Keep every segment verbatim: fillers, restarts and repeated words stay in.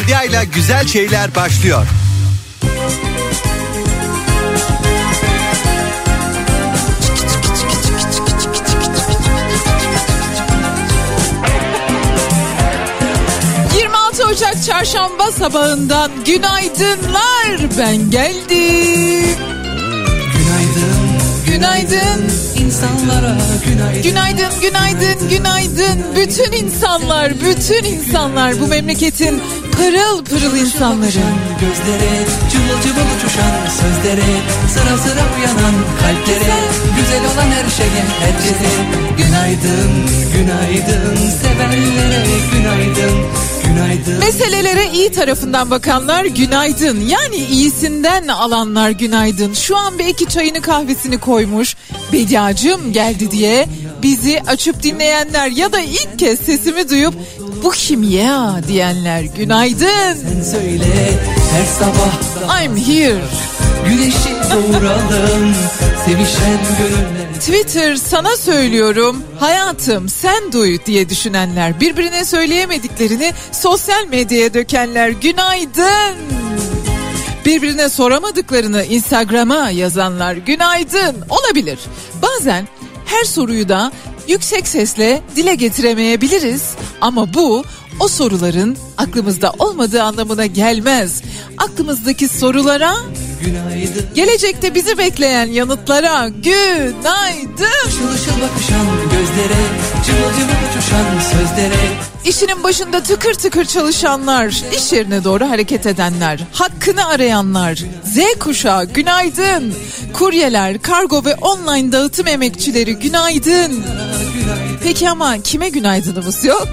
Yurdia'yla güzel şeyler başlıyor. yirmi altı Ocak Çarşamba sabahından günaydınlar, ben geldim. Günaydın, günaydın insanlara günaydın. Günaydın, günaydın, günaydın. Bütün insanlar, bütün insanlar, bu memleketin pırıl pırıl insanları. Gözlere, cıvıl cıvıl uçuşan sözlere, sıra sıra uyanan kalplere, güzel olan her şeye, herkese günaydın, günaydın, sevenlere günaydın. Günaydın. Meselelere iyi tarafından bakanlar günaydın. Yani iyisinden alanlar günaydın. Şu an belki çayını kahvesini koymuş, Bediacığım geldi diye bizi açıp dinleyenler ya da ilk kez sesimi duyup bu kim ya diyenler günaydın. Sen söyle her sabah I'm here. güneşi doğuralım, sevişen gönüller. Twitter sana söylüyorum, hayatım sen duy diye düşünenler, birbirine söyleyemediklerini sosyal medyaya dökenler günaydın. Birbirine soramadıklarını Instagram'a yazanlar günaydın. Olabilir. Bazen her soruyu da yüksek sesle dile getiremeyebiliriz ama bu o soruların aklımızda olmadığı anlamına gelmez. Aklımızdaki sorulara, Günaydın. gelecekte bizi bekleyen yanıtlara günaydın. Işıl ışıl bakışan gözlere, cıvıl cıvıl uçuşan sözlere. İşinin başında tıkır tıkır çalışanlar, iş yerine doğru hareket edenler, hakkını arayanlar, Z kuşağı günaydın. Kuryeler, kargo ve online dağıtım emekçileri günaydın. Peki ama kime günaydınımız yok?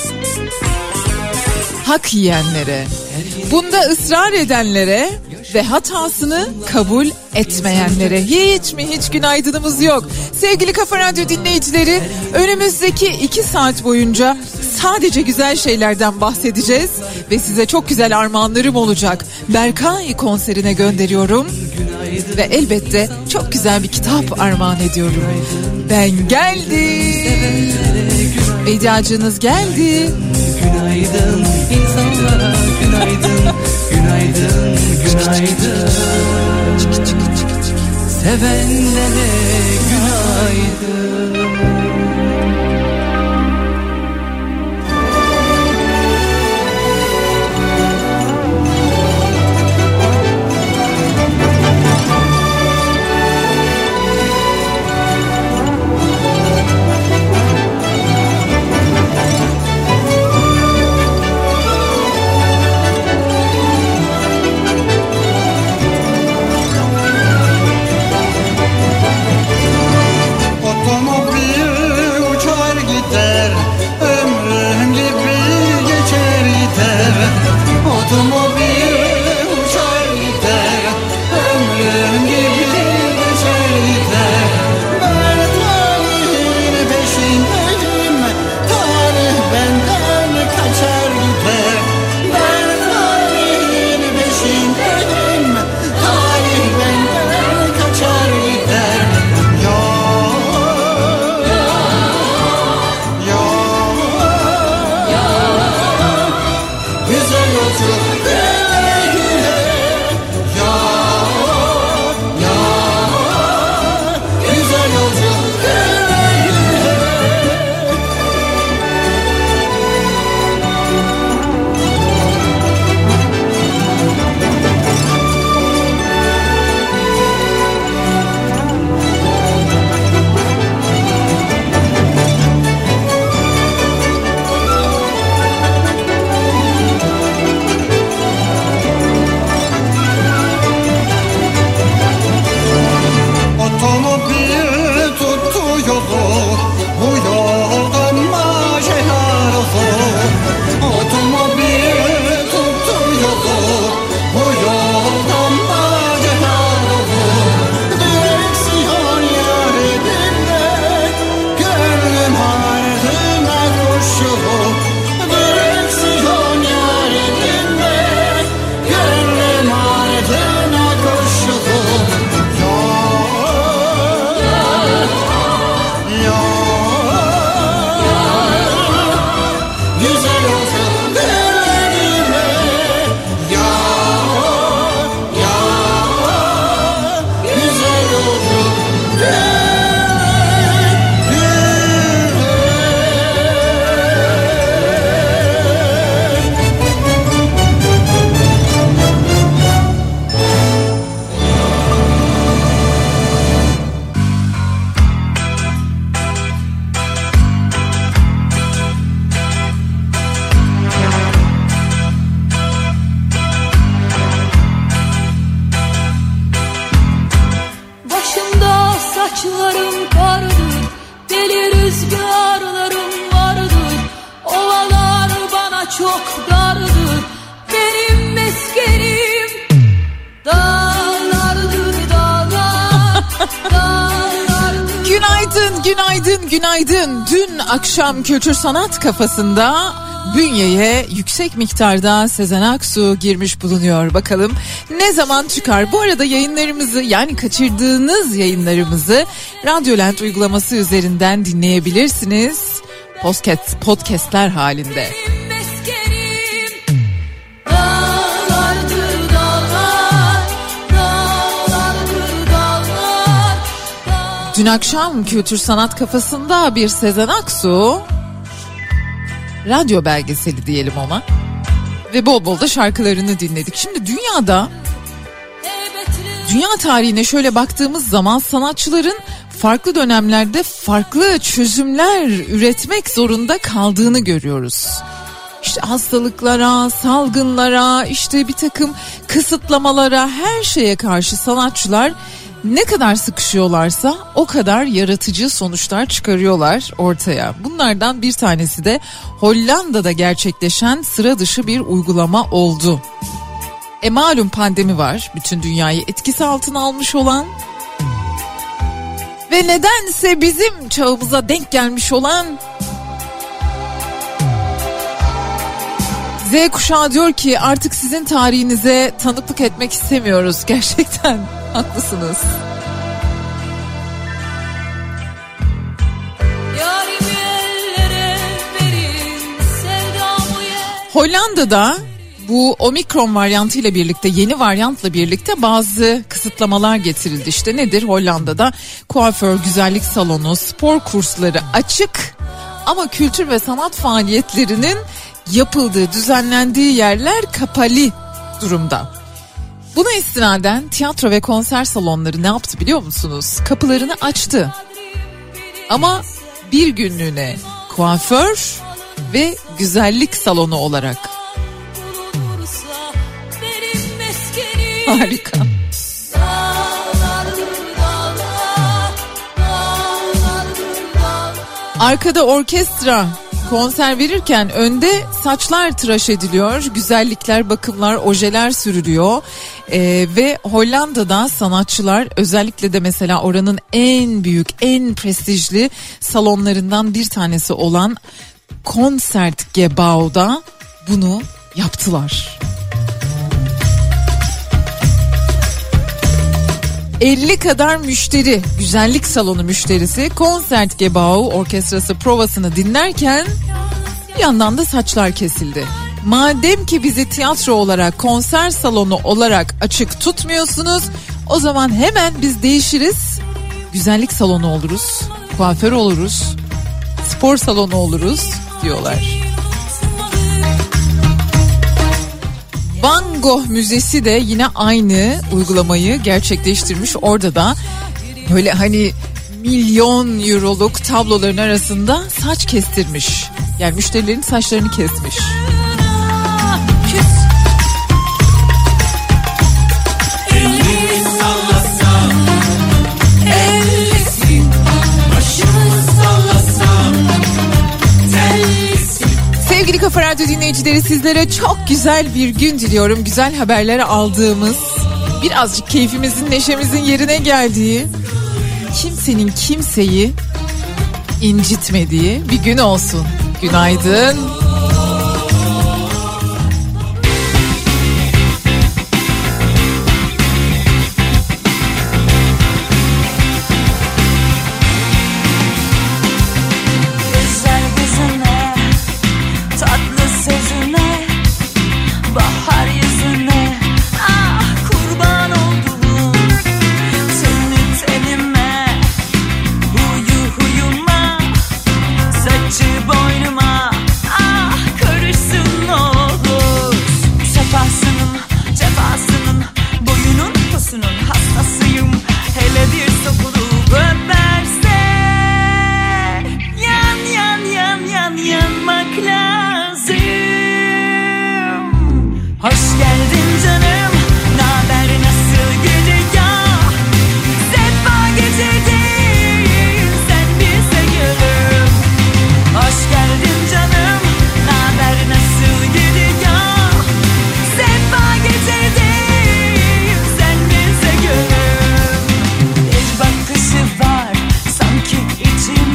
Hak yiyenlere, bunda ısrar edenlere ve hatasını kabul etmeyenlere hiç mi hiç günaydınımız yok. Sevgili Kafa Radyo dinleyicileri, önümüzdeki iki saat boyunca sadece güzel şeylerden bahsedeceğiz ve size çok güzel armağanlarım olacak. Berkay konserine gönderiyorum ve elbette çok güzel bir kitap armağan ediyorum. Ben geldim. Bediacınız geldi. Günaydın insanlara günaydın, günaydın, günaydın. Sevenlere günaydın. Otomobil günaydın, günaydın. Dün akşam Kültür Sanat Kafası'nda bünyeye yüksek miktarda Sezen Aksu girmiş bulunuyor. Bakalım ne zaman çıkar? Bu arada yayınlarımızı, yani kaçırdığınız yayınlarımızı Radyolent uygulaması üzerinden dinleyebilirsiniz. Podcast, podcastler halinde. Dün akşam Kültür Sanat Kafası'nda bir Sezen Aksu radyo belgeseli diyelim ona ve bol bol da şarkılarını dinledik. Şimdi dünyada, dünya tarihine şöyle baktığımız zaman sanatçıların farklı dönemlerde farklı çözümler üretmek zorunda kaldığını görüyoruz. İşte hastalıklara, salgınlara, işte bir takım kısıtlamalara, her şeye karşı sanatçılar ne kadar sıkışıyorlarsa o kadar yaratıcı sonuçlar çıkarıyorlar ortaya. Bunlardan bir tanesi de Hollanda'da gerçekleşen sıra dışı bir uygulama oldu. E malum pandemi var, bütün dünyayı etkisi altına almış olan ve nedense bizim çağımıza denk gelmiş olan Z kuşağı diyor ki artık sizin tarihinize tanıklık etmek istemiyoruz. Gerçekten haklısınız. Hollanda'da bu omikron varyantıyla birlikte, yeni varyantla birlikte bazı kısıtlamalar getirildi. İşte nedir? Hollanda'da kuaför, güzellik salonu, spor kursları açık ama kültür ve sanat faaliyetlerinin yapıldığı, düzenlendiği yerler kapalı durumda. Buna istinaden tiyatro ve konser salonları ne yaptı biliyor musunuz? Kapılarını açtı. Ama bir günlüğüne kuaför ve güzellik salonu olarak. Harika. Arkada orkestra konser verirken önde saçlar tıraş ediliyor, güzellikler, bakımlar, ojeler sürülüyor ee, ve Hollanda'da sanatçılar, özellikle de mesela oranın en büyük, en prestijli salonlarından bir tanesi olan Concertgebouw'da bunu yaptılar. elli kadar müşteri, güzellik salonu müşterisi Concertgebouw orkestrası provasını dinlerken bir yandan da saçlar kesildi. Madem ki bizi tiyatro olarak, konser salonu olarak açık tutmuyorsunuz, o zaman hemen biz değişiriz. Güzellik salonu oluruz, kuaför oluruz, spor salonu oluruz diyorlar. Van Gogh Müzesi de yine aynı uygulamayı gerçekleştirmiş. Orada da böyle hani milyon euroluk tabloların arasında saç kestirmiş. Yani müşterilerin saçlarını kesmiş. Sevgili Kafa Radyo dinleyicileri, sizlere çok güzel bir gün diliyorum. Güzel haberler aldığımız, birazcık keyfimizin, neşemizin yerine geldiği, kimsenin kimseyi incitmediği bir gün olsun. Günaydın. İçim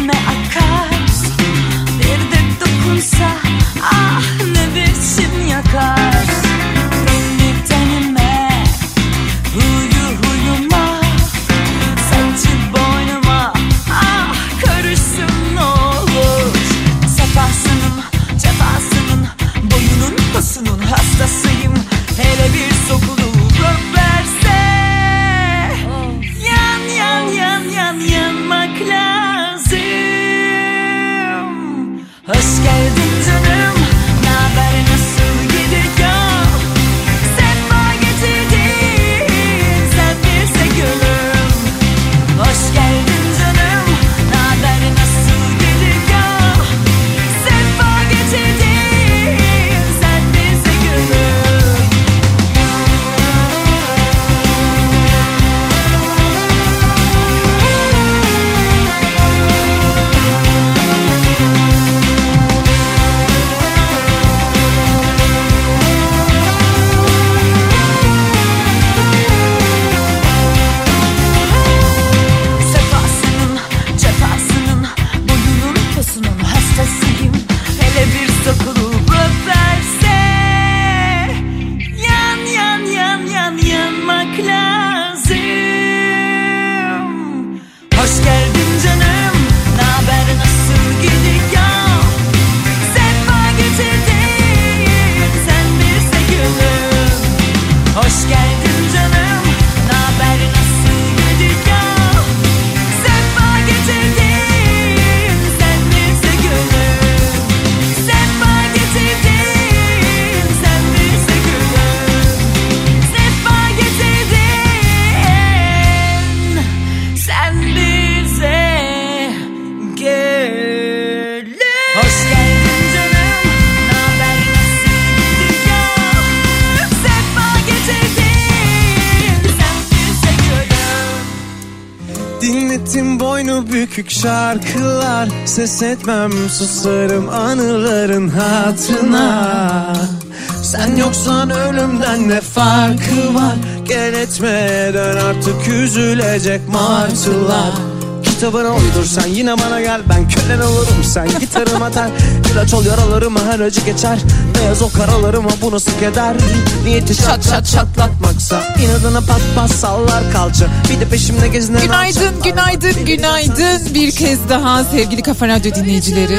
uğruna bükük şarkılar, ses etmem susarım anıların hatırına. Sen yoksan ölümden ne farkı var, gel etmeden artık üzülecek martılar. Kitabına uydur sen yine bana gel, ben kölen olurum sen gitarım atar. İlaç ol yaralarıma her acı geçer, beyaz o karalarıma bu nasıl keder. Niyeti çat çat çatlatmaksa inadına pat pat sallar kalça, bir de peşimde gezinen. Günaydın günaydın günaydın bir kez daha sevgili Kafa Radyo dinleyicileri.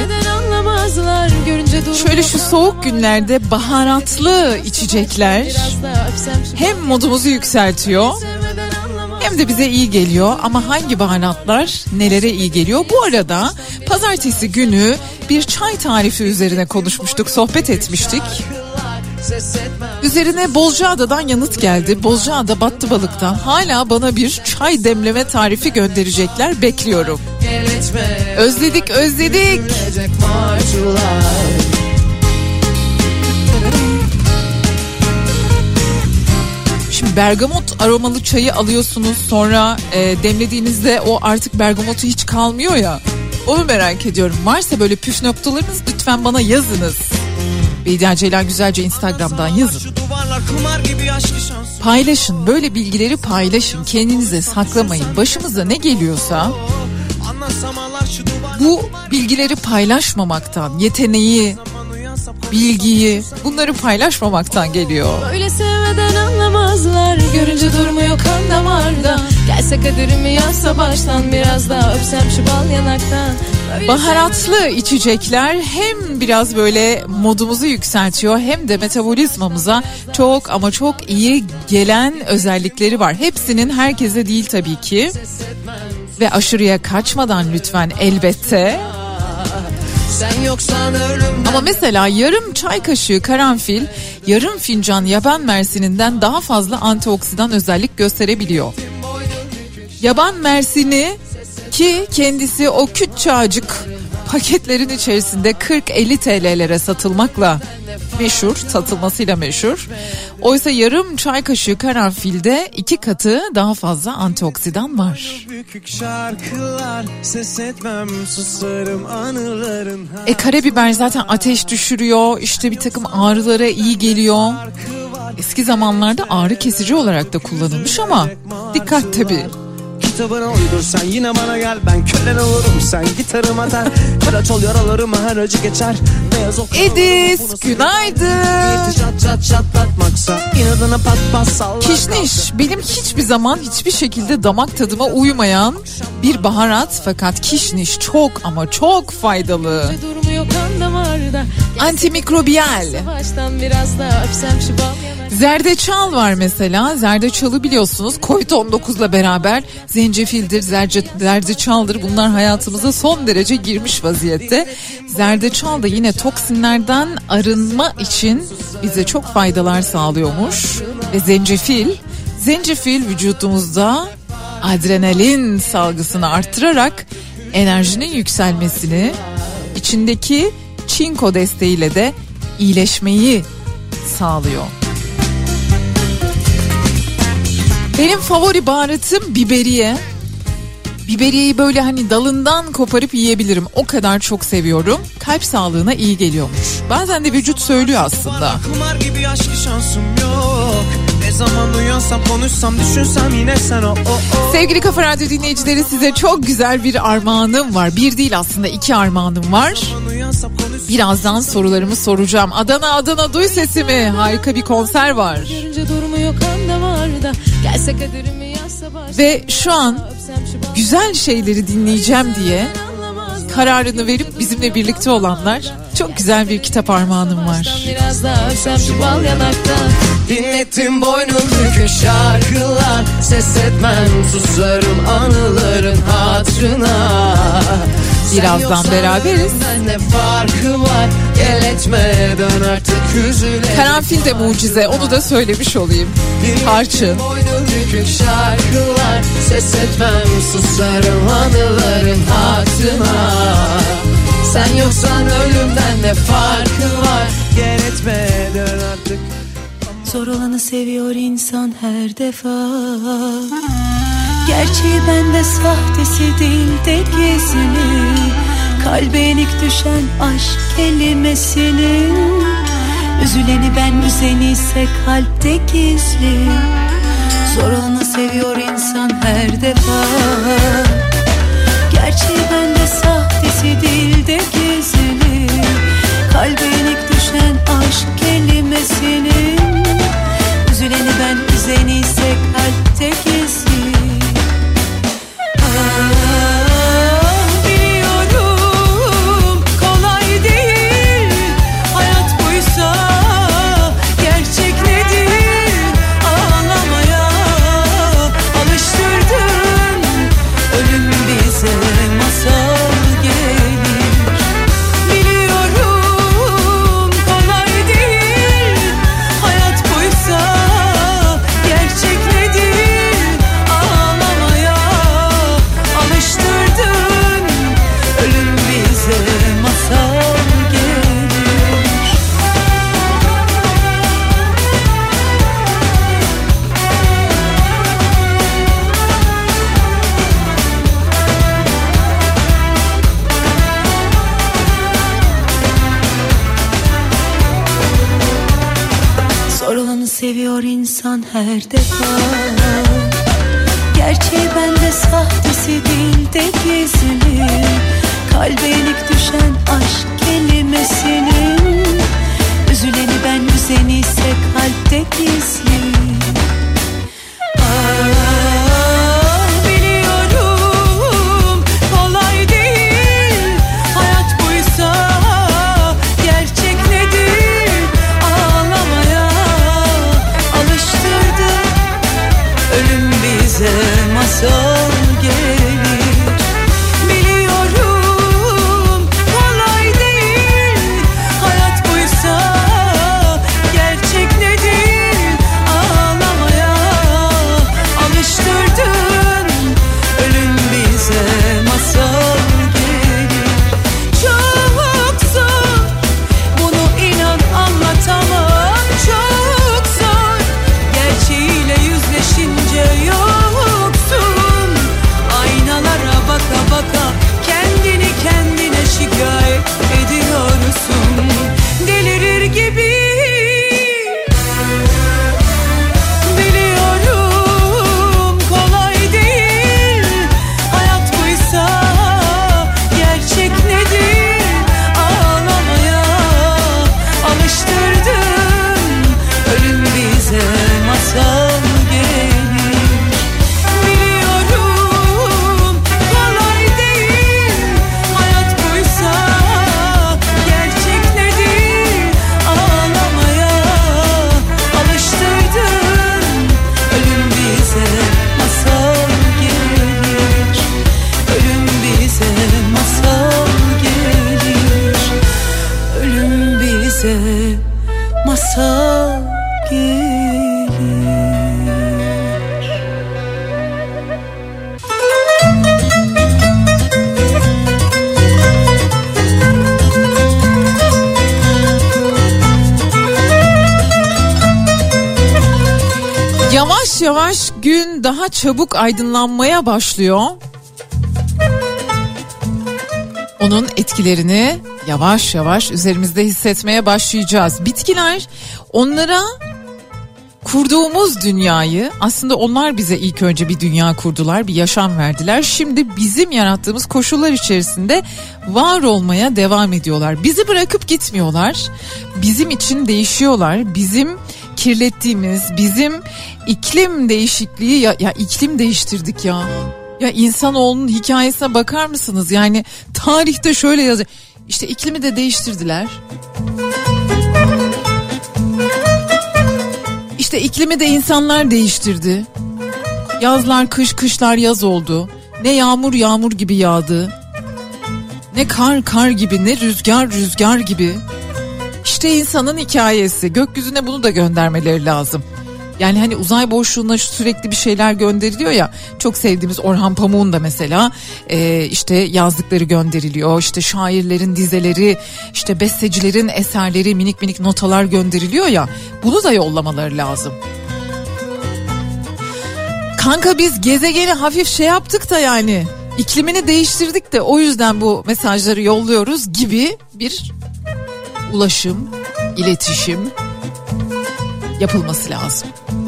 Şöyle şu soğuk günlerde baharatlı içecekler hem modumuzu yükseltiyor hem de bize iyi geliyor. Ama hangi baharatlar nelere iyi geliyor? Bu arada pazartesi günü bir çay tarifi üzerine konuşmuştuk, sohbet etmiştik. Üzerine Bozcaada'dan yanıt geldi. Bozcaada Battıbalık'tan hala bana bir çay demleme tarifi gönderecekler, bekliyorum. Özledik özledik. Şimdi bergamot aromalı çayı alıyorsunuz, sonra e, demlediğinizde o artık bergamotu hiç kalmıyor ya. Onu merak ediyorum. Varsa böyle püf noktalarınız lütfen bana yazınız. Beyda Ceylan Güzelce Instagram'dan yazın. Paylaşın, böyle bilgileri paylaşın. Kendinize saklamayın. Başımıza ne geliyorsa bu bilgileri paylaşmamaktan, yeteneği, bilgiyi, bunları paylaşmamaktan geliyor. Öyle sevmeden anlamazlar, görünce durmuyor kan damarda. Gelse kaderimi yazsa baştan, biraz daha öpsem şu bal yanaktan. Öyle baharatlı içecekler hem biraz böyle modumuzu yükseltiyor hem de metabolizmamıza çok ama çok iyi gelen özellikleri var. Hepsinin herkese değil tabii ki. Ve aşırıya kaçmadan lütfen elbette. Sen yoksan ölümden. Ama mesela yarım çay kaşığı karanfil yarım fincan yaban mersininden daha fazla antioksidan özellik gösterebiliyor. Yaban mersini ki kendisi o küçücük paketlerin içerisinde kırk elli T L'lere satılmakla meşhur, satılmasıyla meşhur. Oysa yarım çay kaşığı karanfilde iki katı daha fazla antioksidan var. E karabiber zaten ateş düşürüyor, işte bir takım ağrılara iyi geliyor. Eski zamanlarda ağrı kesici olarak da kullanılmış ama dikkat tabii. Kitabına uydur sen yine bana gel, ben kölen olurum sen gitarım atar. Kıraç ol yaralarıma her acı geçer, beyaz o Edis günaydın. Çat çat çatlatmaksa inadına pat pat sallar. Kişniş benim hiçbir zaman hiçbir şekilde damak tadıma uymayan bir baharat, fakat kişniş çok ama çok faydalı. Antimikrobiyal. Zerdeçal var mesela. Zerdeçalı biliyorsunuz kovid on dokuzla beraber zencefildir, zerce, zerdeçaldır. Bunlar hayatımıza son derece girmiş vaziyette. Zerdeçal da yine toksinlerden arınma için bize çok faydalar sağlıyormuş. Ve zencefil, zencefil vücudumuzda adrenalin salgısını arttırarak enerjinin yükselmesini, içindeki çinko desteğiyle de iyileşmeyi sağlıyor. Benim favori baharatım biberiye. Biberiyeyi böyle hani dalından koparıp yiyebilirim. O kadar çok seviyorum. Kalp sağlığına iyi geliyormuş. Bazen de vücut söylüyor aslında. Kumar gibi aşk şansım yok. Ne zaman uyansam konuşsam düşünsem yine sen o, o, o. Sevgili Kafa Radyo dinleyicileri, size çok güzel bir armağanım var. Bir değil aslında iki armağanım var. Birazdan sorularımı soracağım. Adana Adana duy sesimi. Harika bir konser var. Ve şu an güzel şeyleri dinleyeceğim diye kararını verip bizimle birlikte olanlar, çok güzel bir kitap armağanım var. Biraz daha öpsem şu bal yanaktan. Dinlettim boynum bükük şarkılar, ses etmem susarım anıların hatırına. Birazdan beraberiz. Ne farkı var, gel etmeden artık üzüle. Karanfil de mucize, onu da söylemiş olayım. Tarçın. Boynum bükük şarkılar, ses etmem susarım anıların hatırına. Sen yoksan ölümden ne farkı var, gel etmeden artık. Zor olanı seviyor insan her defa. Gerçeği bende sahtesi değil de gizli. Kalbe yenik düşen aşk kelimesinin üzüleni ben, üzeni ise kalpte gizli. Zor olanı seviyor insan her defa. Gerçeği bende sahtesi değil de gizli. Kalbe yenik düşen aşk kelimesinin üzüleni ben, üzeni ise kalpte gizli. Seviyor insan her defa. Gerçeği bende sahtesi değil de gizli. Kalbe yenik düşen aşk kelimesinin üzüleni ben, üzeni ise kalpte gizli. Masal gelir, biliyorum kolay değil. Hayat buysa gerçek nedir? Ağlamaya alıştırdın, ölüm bize masal gelir. Çok zor, bunu inan anlatamam. Çok zor, gerçeğiyle yüzleşince yok. Baka baka kendini kendine şikayet ediyorsun, delirir gibi. Biliyorum kolay değil. Hayat buysa gerçek nedir? Ağlamaya alıştırdın, ölüm bize masal gelir. Masal gelir. Yavaş yavaş gün daha çabuk aydınlanmaya başlıyor. Onun etkilerini yavaş yavaş üzerimizde hissetmeye başlayacağız. Bitkiler, onlara kurduğumuz dünyayı, aslında onlar bize ilk önce bir dünya kurdular, bir yaşam verdiler. Şimdi bizim yarattığımız koşullar içerisinde var olmaya devam ediyorlar. Bizi bırakıp gitmiyorlar. Bizim için değişiyorlar. Bizim kirlettiğimiz, bizim iklim değişikliği, ya, ya iklim değiştirdik ya. Ya insanoğlunun hikayesine bakar mısınız? Yani tarihte şöyle yazıyor. İşte iklimi de değiştirdiler. İşte iklimi de insanlar değiştirdi. Yazlar kış, kışlar yaz oldu. Ne yağmur yağmur gibi yağdı. Ne kar kar gibi, ne rüzgar rüzgar gibi. İşte insanın hikayesi. Gökyüzüne bunu da göndermeleri lazım. Yani hani uzay boşluğuna sürekli bir şeyler gönderiliyor ya. Çok sevdiğimiz Orhan Pamuk'un da mesela e, işte yazdıkları gönderiliyor. İşte şairlerin dizeleri, işte bestecilerin eserleri, minik minik notalar gönderiliyor ya. Bunu da yollamaları lazım. Kanka biz gezegeni hafif şey yaptık da yani iklimini değiştirdik de o yüzden bu mesajları yolluyoruz gibi bir ulaşım, iletişim yapılması lazım.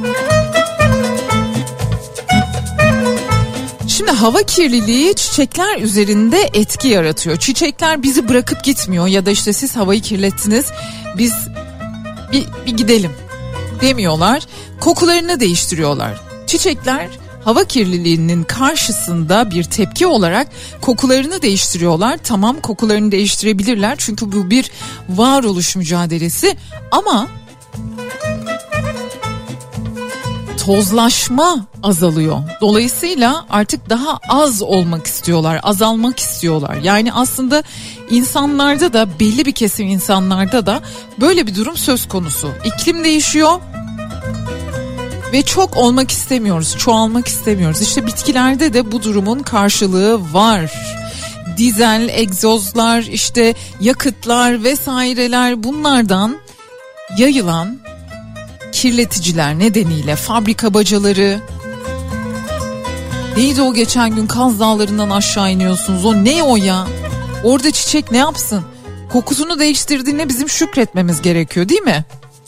Şimdi hava kirliliği çiçekler üzerinde etki yaratıyor. Çiçekler bizi bırakıp gitmiyor ya da işte siz havayı kirlettiniz biz bir, bir gidelim demiyorlar. Kokularını değiştiriyorlar. Çiçekler hava kirliliğinin karşısında bir tepki olarak kokularını değiştiriyorlar. Tamam, kokularını değiştirebilirler çünkü bu bir varoluş mücadelesi ama tozlaşma azalıyor. Dolayısıyla artık daha az olmak istiyorlar, azalmak istiyorlar. Yani aslında insanlarda da, belli bir kesim insanlarda da böyle bir durum söz konusu. İklim değişiyor ve çok olmak istemiyoruz, çoğalmak istemiyoruz. İşte bitkilerde de bu durumun karşılığı var. Dizel, egzozlar, işte yakıtlar vesaireler, bunlardan yayılan kirleticiler nedeniyle fabrika bacaları, neydi o geçen gün Kaz Dağları'ndan aşağı iniyorsunuz, o ne o ya? Orada çiçek ne yapsın? Kokusunu değiştirdiğine bizim şükretmemiz gerekiyor değil mi?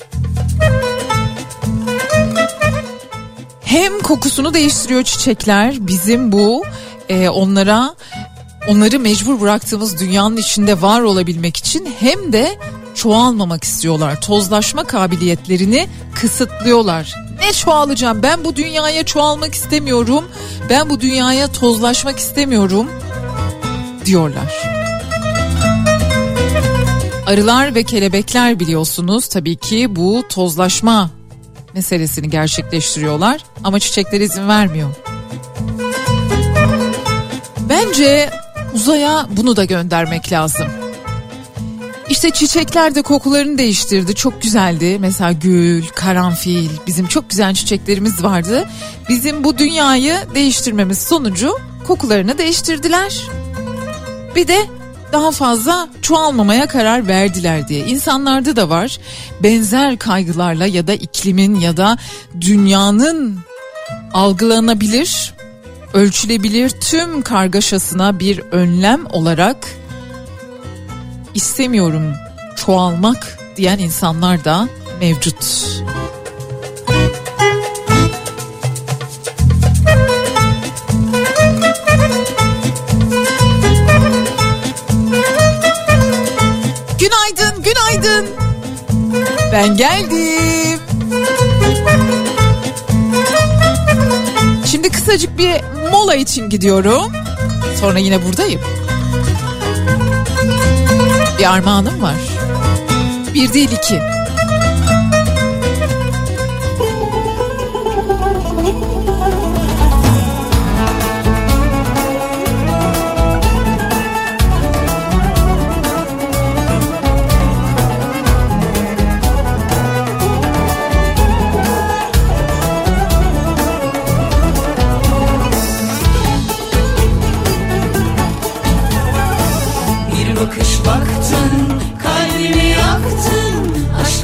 Hem kokusunu değiştiriyor çiçekler, bizim bu e, onlara onları mecbur bıraktığımız dünyanın içinde var olabilmek için, hem de çoğalmamak istiyorlar. Tozlaşma kabiliyetlerini kısıtlıyorlar. Ne çoğalacağım? Ben bu dünyaya çoğalmak istemiyorum. Ben bu dünyaya tozlaşmak istemiyorum diyorlar. Arılar ve kelebekler biliyorsunuz tabii ki bu tozlaşma meselesini gerçekleştiriyorlar ama çiçekler izin vermiyor. Bence uzaya bunu da göndermek lazım. İşte çiçekler de kokularını değiştirdi. Çok güzeldi. Mesela gül, karanfil, bizim çok güzel çiçeklerimiz vardı. Bizim bu dünyayı değiştirmemiz sonucu kokularını değiştirdiler. Bir de daha fazla çoğalmamaya karar verdiler diye. İnsanlarda da var. Benzer kaygılarla ya da iklimin ya da dünyanın algılanabilir, ölçülebilir tüm kargaşasına bir önlem olarak istemiyorum çoğalmak diyen insanlar da mevcut. Günaydın, günaydın. Ben geldim. Şimdi kısacık bir mola için gidiyorum. Sonra yine buradayım. Bir armağanım var. Bir değil iki. Bir bakış baktın, kalbimi yaktın,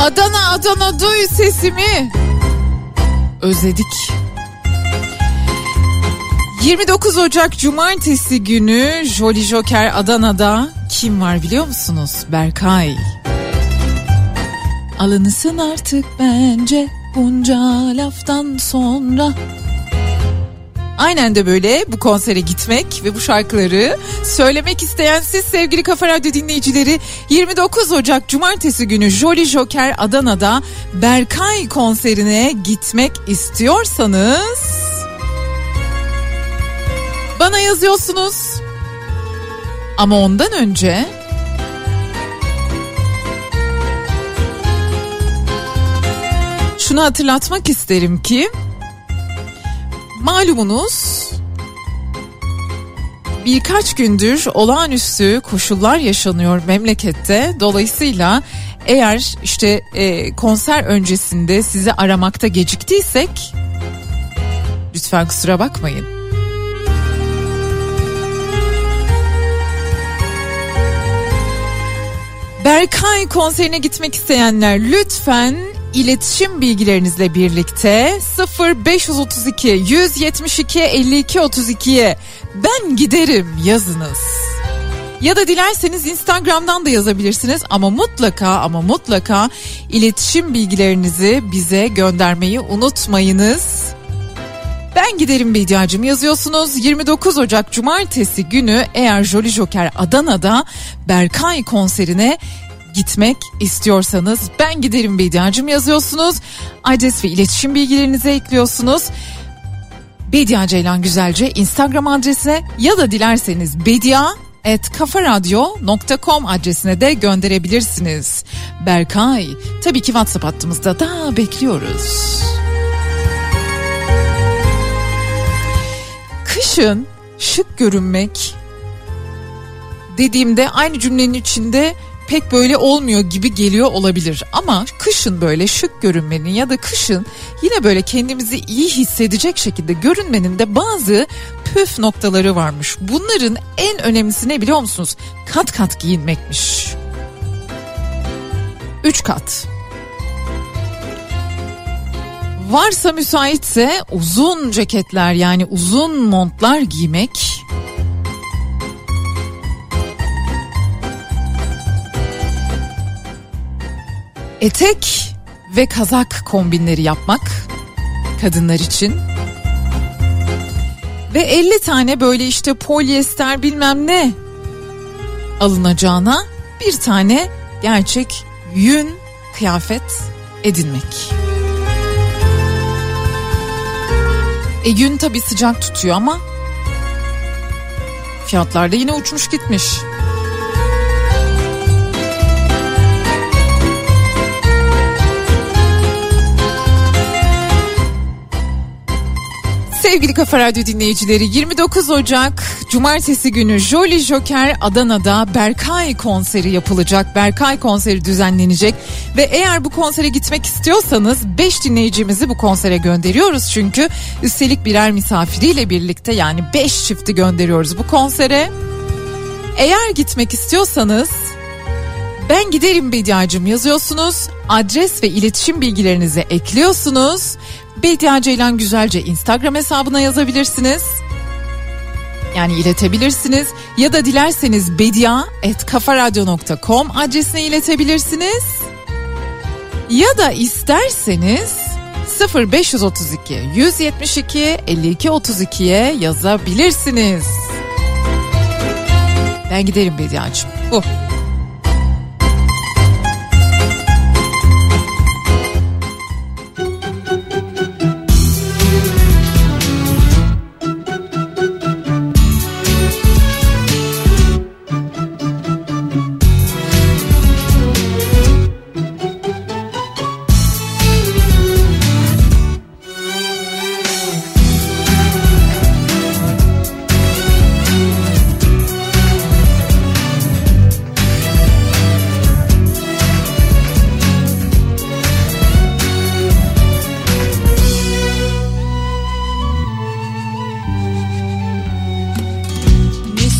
Adana Adana duy sesimi. Özledik. yirmi dokuz Ocak Cumartesi günü Jolly Joker Adana'da kim var biliyor musunuz? Berkay. Alınısın artık bence bunca laftan sonra. Aynen de böyle bu konsere gitmek ve bu şarkıları söylemek isteyen siz sevgili Kafa Radyo dinleyicileri, yirmi dokuz Ocak Cumartesi günü Jolly Joker Adana'da Berkay konserine gitmek istiyorsanız bana yazıyorsunuz. Ama ondan önce şunu hatırlatmak isterim ki malumunuz birkaç gündür olağanüstü koşullar yaşanıyor memlekette. Dolayısıyla eğer işte e, konser öncesinde sizi aramakta geciktiysek lütfen kusura bakmayın. Berkay konserine gitmek isteyenler lütfen İletişim bilgilerinizle birlikte sıfır beş otuz iki yüz yetmiş iki elli iki otuz ikiye ben giderim yazınız. Ya da dilerseniz Instagram'dan da yazabilirsiniz ama mutlaka ama mutlaka iletişim bilgilerinizi bize göndermeyi unutmayınız. Ben giderim Bediacığım yazıyorsunuz. yirmi dokuz Ocak Cumartesi günü eğer Jolly Joker Adana'da Berkay konserine gitmek istiyorsanız ben giderim Bediacığım yazıyorsunuz. Adres ve iletişim bilgilerinizi ekliyorsunuz. Bedia Ceylan Güzelce Instagram adresine ya da dilerseniz bedia at kafaradyo nokta com adresine de gönderebilirsiniz. Berkay tabii ki WhatsApp hattımızda da bekliyoruz. Kışın şık görünmek dediğimde aynı cümlenin içinde pek böyle olmuyor gibi geliyor olabilir. Ama kışın böyle şık görünmenin ya da kışın yine böyle kendimizi iyi hissedecek şekilde görünmenin de bazı püf noktaları varmış. Bunların en önemlisi ne biliyor musunuz? Kat kat giyinmekmiş. Üç kat. Varsa müsaitse uzun ceketler yani uzun montlar giymek. Etek ve kazak kombinleri yapmak kadınlar için. Ve elli tane böyle işte polyester bilmem ne alınacağına bir tane gerçek yün kıyafet edinmek. E yün tabii sıcak tutuyor ama fiyatlar da yine uçmuş gitmiş. Sevgili Kafa Radyo dinleyicileri, yirmi dokuz Ocak Cumartesi günü Jolly Joker Adana'da Berkay konseri yapılacak. Berkay konseri düzenlenecek ve eğer bu konsere gitmek istiyorsanız beş dinleyicimizi bu konsere gönderiyoruz. Çünkü üstelik birer misafiriyle birlikte yani beş çifti gönderiyoruz bu konsere. Eğer gitmek istiyorsanız ben giderim Bediacığım yazıyorsunuz. Adres ve iletişim bilgilerinizi ekliyorsunuz. Bedia Ceylan Güzelce Instagram hesabına yazabilirsiniz. Yani iletebilirsiniz. Ya da dilerseniz bedia at kafaradyo nokta com adresine iletebilirsiniz. Ya da isterseniz sıfır beş otuz iki yüz yetmiş iki elli iki otuz ikiye yazabilirsiniz. Ben giderim Bediacığım. Bu.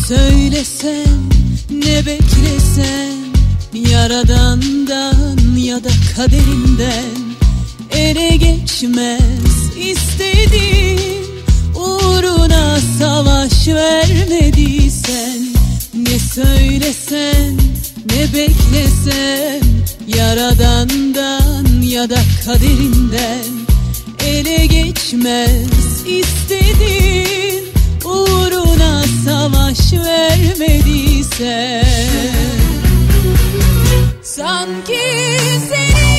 Söylesen ne beklesen Yaradan'dan ya da kaderinden ele geçmez istediğin, uğruna savaş vermediysen, ne söylesen ne beklesen, Yaradan'dan ya da kaderinden ele geçmez istediğin, uğruna savaş vermediysen, sanki seni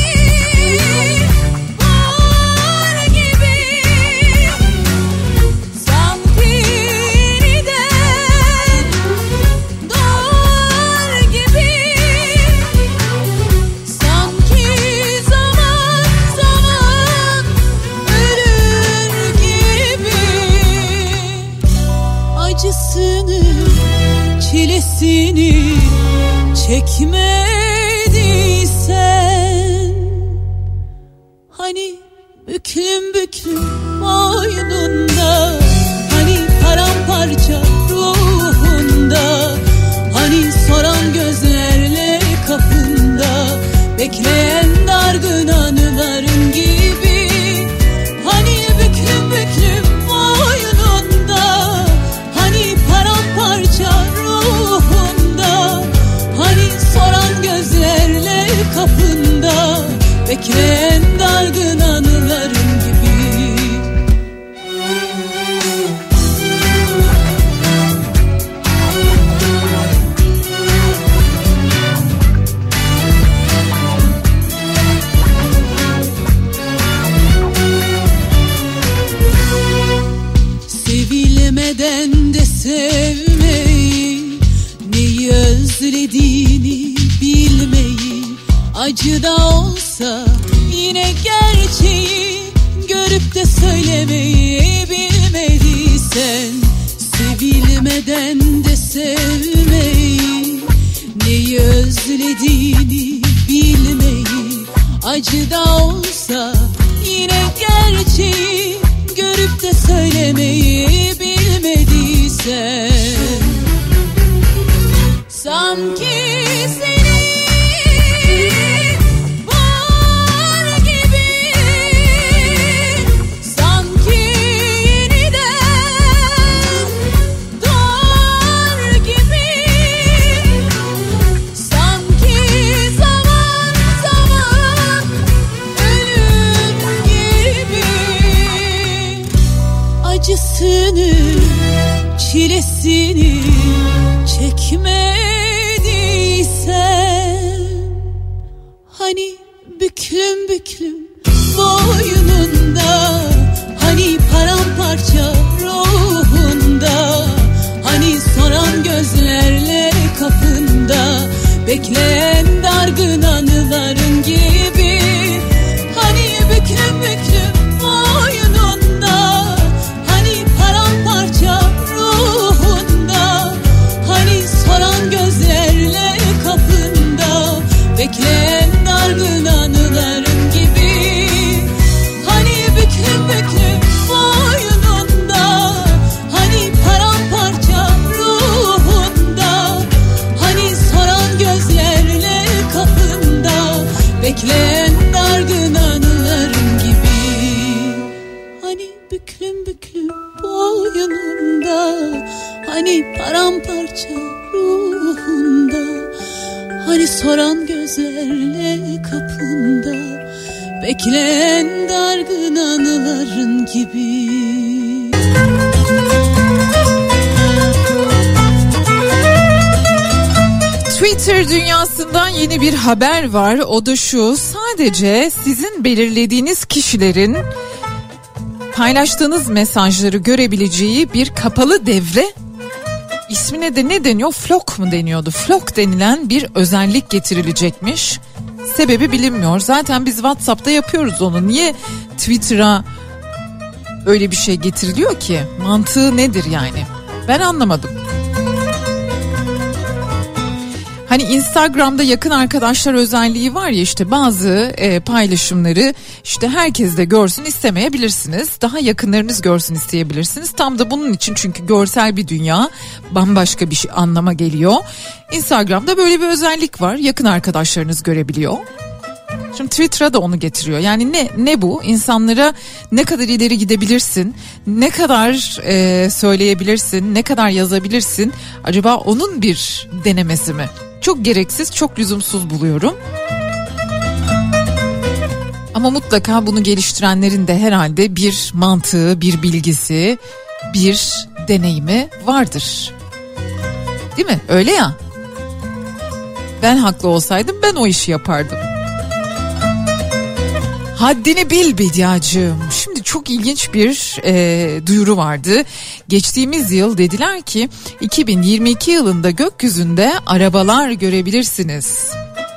var gibi, sanki yeniden doğar gibi, sanki zaman zaman ölür gibi, acısını çilesini çekmediysen, hani büklüm büklüm boynunda, hani paramparça ruhunda, hani soran gözlerle kapında bekleyen dargın anıların gibi, hani büklüm büklüm boynunda, hani paramparça ruhunda, hani soran gözlerle kapında bekleyen dargın anıların gibi. Sevilmeden de sevmeyi, neyi özlediğini bilmeyi, acı da olsa yine gerçeği görüp de söylemeyi bilmediysen, sevilmeden de sevmeyi, neyi özlediğini bilmeyi, acı da olsa yine gerçeği görüp de söylemeyi bilmediysen, sanki seni var gibi, sanki yeniden doğar gibi, sanki zaman zaman ölür gibi, acısını çilesini çekmediysen, hani büklüm büklüm boynunda, hani paramparça ruhunda, hani soran gözlerle kapında bekleyen dargın anıların gibi, hani büklüm büklüm boynunda, hani paramparça ruhunda, hani soran gözlerle kapında bekleyen dargın anıların gibi, hani büklüm büklüm boynunda, hani paramparça ruhunda, hani soran gözlerle kapında bekleyen dargın anıların gibi, hani büklüm büklüm boynunda, hani paramparça ruhunda, hani soran gözlerle kapında bekleyen dargın anıların gibi. Twitter dünyasından yeni bir haber var. O da şu: sadece sizin belirlediğiniz kişilerin paylaştığınız mesajları görebileceği bir kapalı devre, ismine de ne deniyor? Flock mu deniyordu? Flock denilen bir özellik getirilecekmiş. Sebebi bilinmiyor. Zaten biz WhatsApp'ta yapıyoruz onu. Niye Twitter'a öyle bir şey getiriliyor ki? Mantığı nedir yani? Ben anlamadım. Hani Instagram'da yakın arkadaşlar özelliği var ya, işte bazı e, paylaşımları işte herkes de görsün istemeyebilirsiniz. Daha yakınlarınız görsün isteyebilirsiniz. Tam da bunun için, çünkü görsel bir dünya, bambaşka bir şey anlama geliyor. Instagram'da böyle bir özellik var. Yakın arkadaşlarınız görebiliyor. Şimdi Twitter'a da onu getiriyor. Yani ne ne bu? İnsanlara ne kadar ileri gidebilirsin? Ne kadar e, söyleyebilirsin? Ne kadar yazabilirsin? Acaba onun bir denemesi mi? Çok gereksiz, çok lüzumsuz buluyorum. Ama mutlaka bunu geliştirenlerin de herhalde bir mantığı, bir bilgisi, bir deneyimi vardır. Değil mi? Öyle ya. Ben haklı olsaydım ben o işi yapardım. Haddini bil Bediacığım. Şimdi çok ilginç bir e, duyuru vardı. Geçtiğimiz yıl dediler ki iki bin yirmi iki yılında gökyüzünde arabalar görebilirsiniz.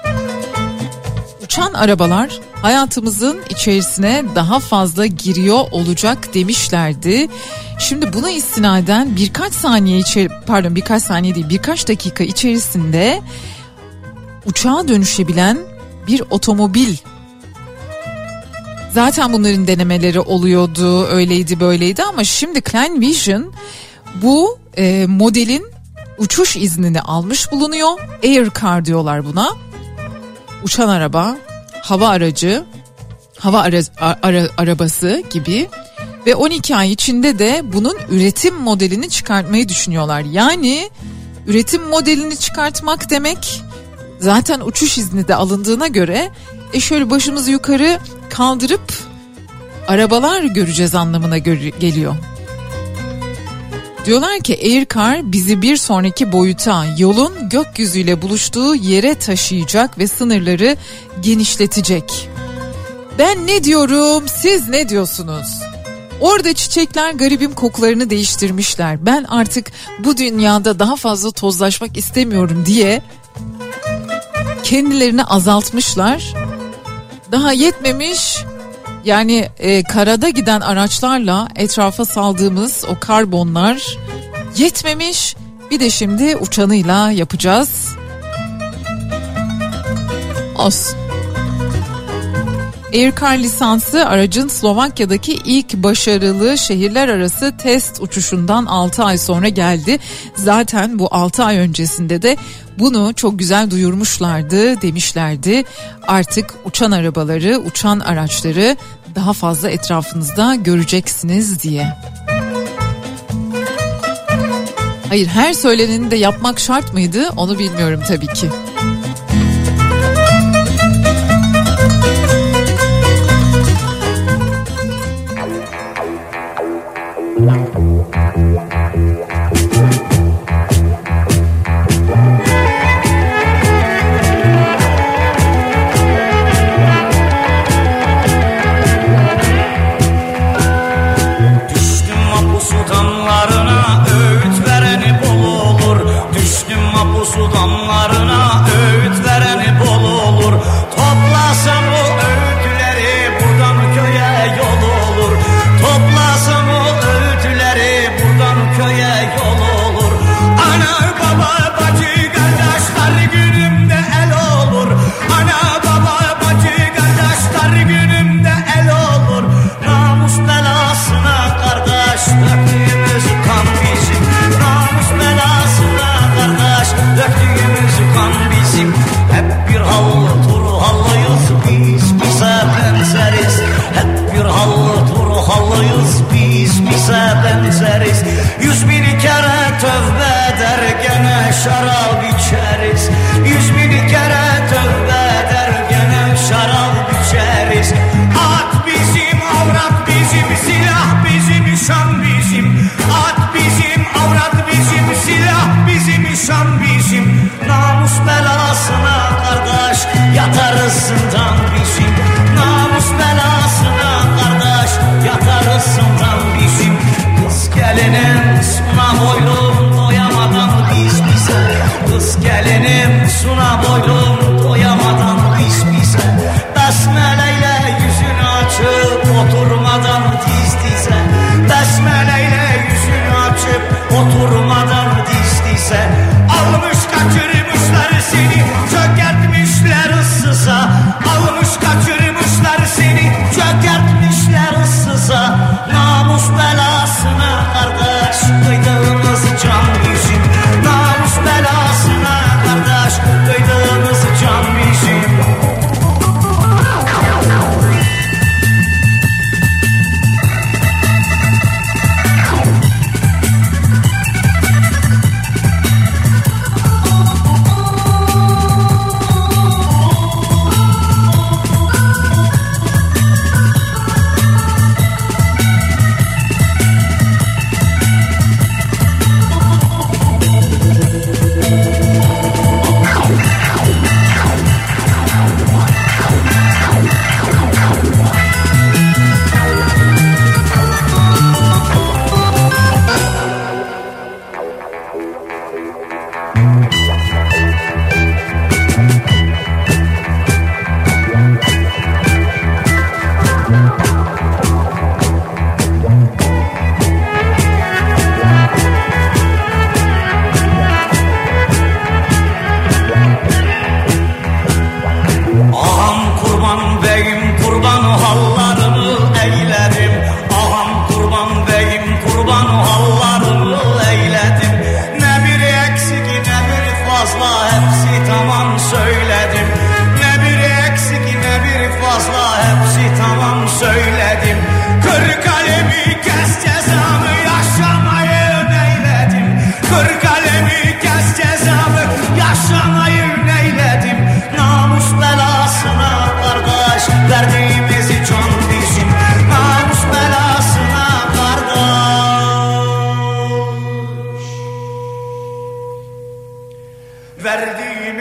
Uçan arabalar hayatımızın içerisine daha fazla giriyor olacak demişlerdi. Şimdi buna istinaden birkaç saniye içeri, pardon birkaç saniye değil birkaç dakika içerisinde uçağa dönüşebilen bir otomobil. Zaten bunların denemeleri oluyordu, öyleydi böyleydi ama şimdi Klein Vision bu e, modelin uçuş iznini almış bulunuyor. Air Car diyorlar buna. Uçan araba, hava aracı, hava ara, ara, arabası gibi ve on iki ay içinde de bunun üretim modelini çıkartmayı düşünüyorlar. Yani üretim modelini çıkartmak demek zaten uçuş izni de alındığına göre e şöyle başımızı yukarı kaldırıp arabalar göreceğiz anlamına gö- geliyor. Diyorlar ki Air Car bizi bir sonraki boyuta, yolun gökyüzüyle buluştuğu yere taşıyacak ve sınırları genişletecek. Ben ne diyorum, siz ne diyorsunuz? Orada çiçekler garibim kokularını değiştirmişler. Ben artık bu dünyada daha fazla tozlaşmak istemiyorum diye kendilerini azaltmışlar. Daha yetmemiş. Yani e, karada giden araçlarla etrafa saldığımız o karbonlar yetmemiş. Bir de şimdi uçanıyla yapacağız. Olsun. Air Car lisansı aracın Slovakya'daki ilk başarılı şehirler arası test uçuşundan altı ay sonra geldi. Zaten bu altı ay öncesinde de bunu çok güzel duyurmuşlardı, demişlerdi. Artık uçan arabaları, uçan araçları daha fazla etrafınızda göreceksiniz diye. Hayır, her söyleneni de yapmak şart mıydı? Onu bilmiyorum tabii ki.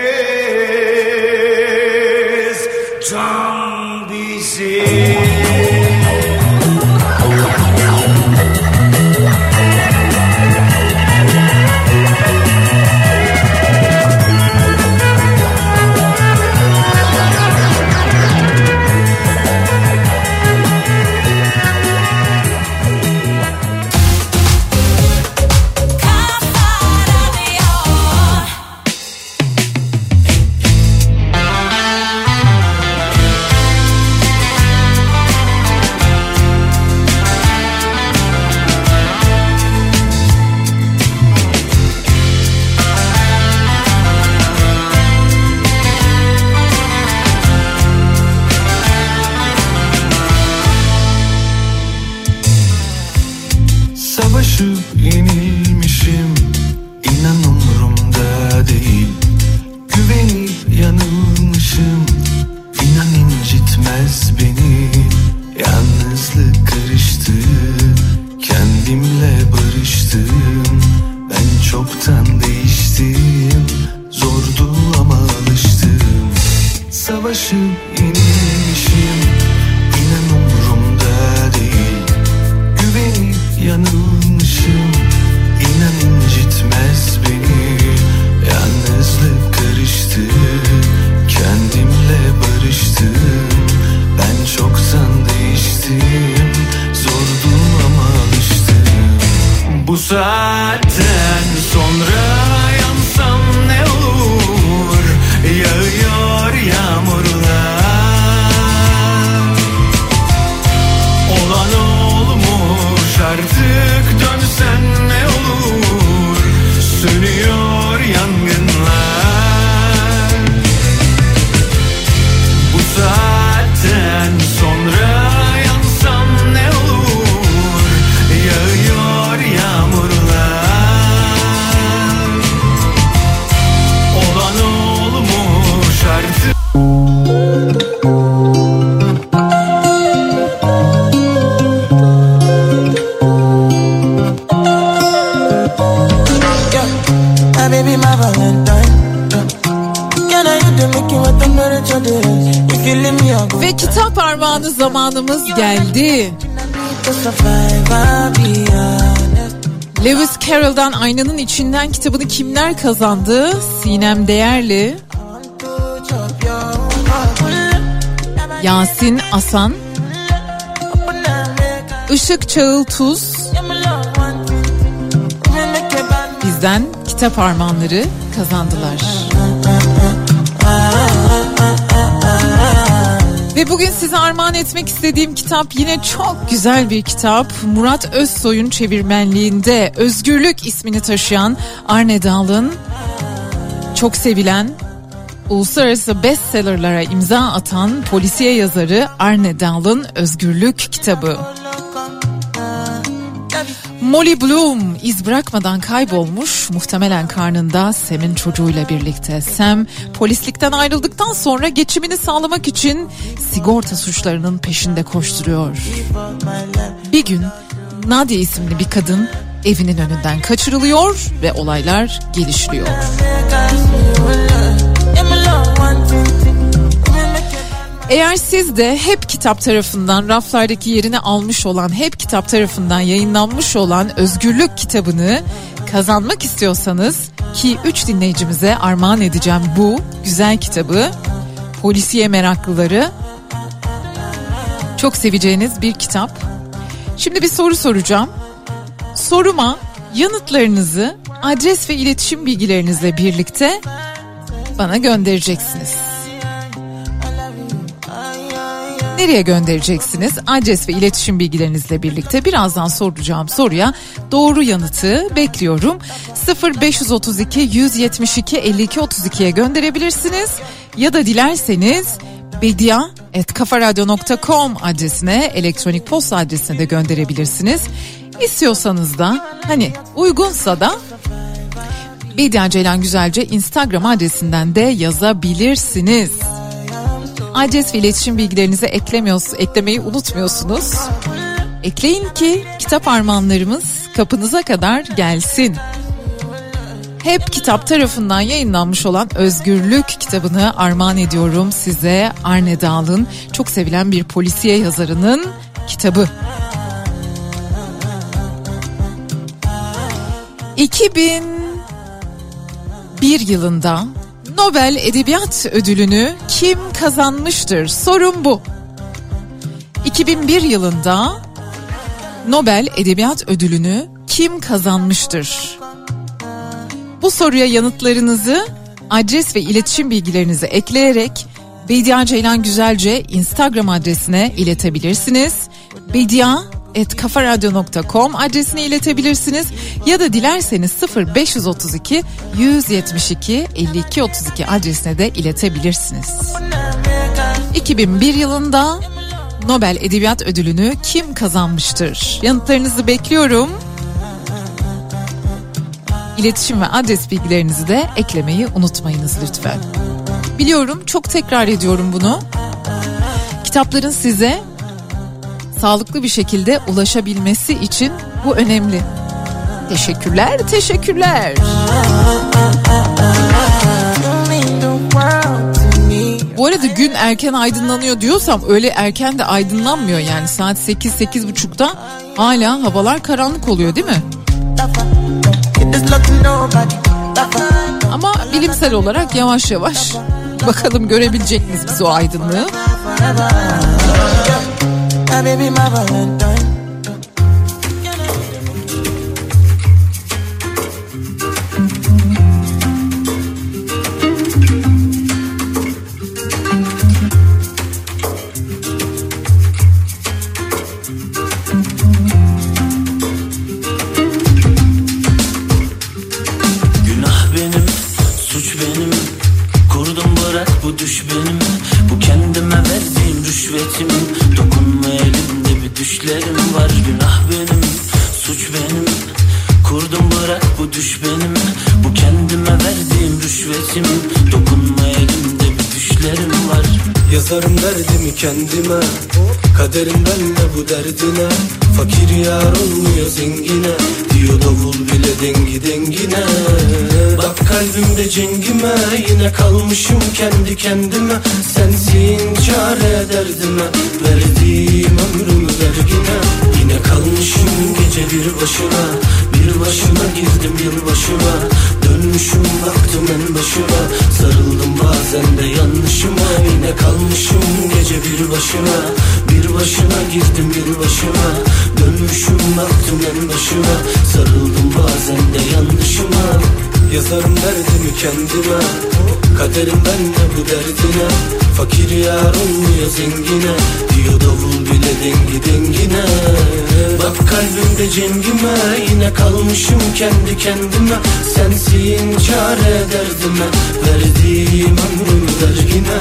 Tam bizi. Ve kitap armağanı zamanımız geldi. Lewis Carroll'dan Aynanın İçinden kitabını kimler kazandı? Sinem Değerli, Yasin Asan, Işık Çağıltuz bizden kitap armağanları kazandılar. Ve bugün size armağan etmek istediğim kitap yine çok güzel bir kitap. Murat Özsoy'un çevirmenliğinde Özgürlük ismini taşıyan Arne Dahl'ın çok sevilen, uluslararası bestsellerlara imza atan polisiye yazarı Arne Dahl'ın Özgürlük kitabı. Molly Bloom iz bırakmadan kaybolmuş, muhtemelen karnında Sam'in çocuğuyla birlikte. Sam polislikten ayrıldıktan sonra geçimini sağlamak için sigorta suçlarının peşinde koşturuyor. Bir gün Nadia isimli bir kadın evinin önünden kaçırılıyor ve olaylar gelişiyor. Eğer siz de Hep Kitap tarafından raflardaki yerini almış olan, Hep Kitap tarafından yayınlanmış olan Özgürlük kitabını kazanmak istiyorsanız, ki üç dinleyicimize armağan edeceğim bu güzel kitabı, polisiye meraklıları çok seveceğiniz bir kitap. Şimdi bir soru soracağım. Soruma yanıtlarınızı adres ve iletişim bilgilerinizle birlikte bana göndereceksiniz. Nereye göndereceksiniz? Adres ve iletişim bilgilerinizle birlikte birazdan soracağım soruya doğru yanıtı bekliyorum. sıfır beş otuz iki yüz yetmiş iki elli iki otuz iki'ye gönderebilirsiniz. Ya da dilerseniz bedia at kafaradyo nokta com adresine, elektronik posta adresine de gönderebilirsiniz. İstiyorsanız da, hani uygunsa da Bedia Ceylan Güzelce Instagram adresinden de yazabilirsiniz. Adres ve iletişim bilgilerinizi eklemiyorsunuz, eklemeyi unutmuyorsunuz. Ekleyin ki kitap armağanlarımız kapınıza kadar gelsin. Hep Kitap tarafından yayınlanmış olan Özgürlük kitabını armağan ediyorum size. Arne Dağ'ın çok sevilen bir polisiye yazarının kitabı. iki bin bir yılında Nobel Edebiyat Ödülünü kim kazanmıştır? Sorum bu. iki bin bir yılında Nobel Edebiyat Ödülünü kim kazanmıştır? Bu soruya yanıtlarınızı adres ve iletişim bilgilerinizi ekleyerek Bediye Ceylan Güzelce Instagram adresine iletebilirsiniz. bediye et kafaradyo nokta com adresine iletebilirsiniz ya da dilerseniz sıfır beş otuz iki yüz yetmiş iki elli iki otuz iki adresine de iletebilirsiniz. iki bin bir yılında Nobel Edebiyat Ödülünü kim kazanmıştır? Yanıtlarınızı bekliyorum. İletişim ve adres bilgilerinizi de eklemeyi unutmayınız lütfen. Biliyorum, çok tekrar ediyorum bunu. Kitapların size sağlıklı bir şekilde ulaşabilmesi için bu önemli. Teşekkürler, teşekkürler. Bu arada gün erken aydınlanıyor diyorsam öyle erken de aydınlanmıyor yani. Saat sekiz sekiz buçukta hala havalar karanlık oluyor değil mi? Ama bilimsel olarak yavaş yavaş bakalım görebilecek miyiz biz o aydınlığı? Düş benim, bu kendime verdiğim rüşvetim. Dokunma elimde bir düşlerim var. Günah benim, suç benim. Kurdum bırak bu düş benim, bu kendime verdiğim rüşvetim. Dokunma elimde bir düşlerim var. Yazarım derdimi kendime, kaderimden de bu derdine. Fakir yar olmuyor zengine, diyor davul bile dengi dengine. Bak kalbimde cengime, yine kalmışım kendi kendime. Sensin çare derdime, verdiğim ömrümü vergine. Yine kalmışım gece bir başına, bir başına girdim yılbaşına. Dönmüşüm baktım en başıma, sarıldım bazen de yanlışıma. Yine kalmışım gece bir başına, bir başına girdim yılbaşına. Dönmüşüm baktım en başıma, sarıldım bazen de yanlışıma. Yazarım derdimi kendime, kaderimden de bu derdine. Fakir yar olmuyor zengine, diyor davul bile dengi dengine. Bak kalbimde cengime, yine kalmışım kendi kendime. Sensin çare derdime, verdiğim ömrümü vergine.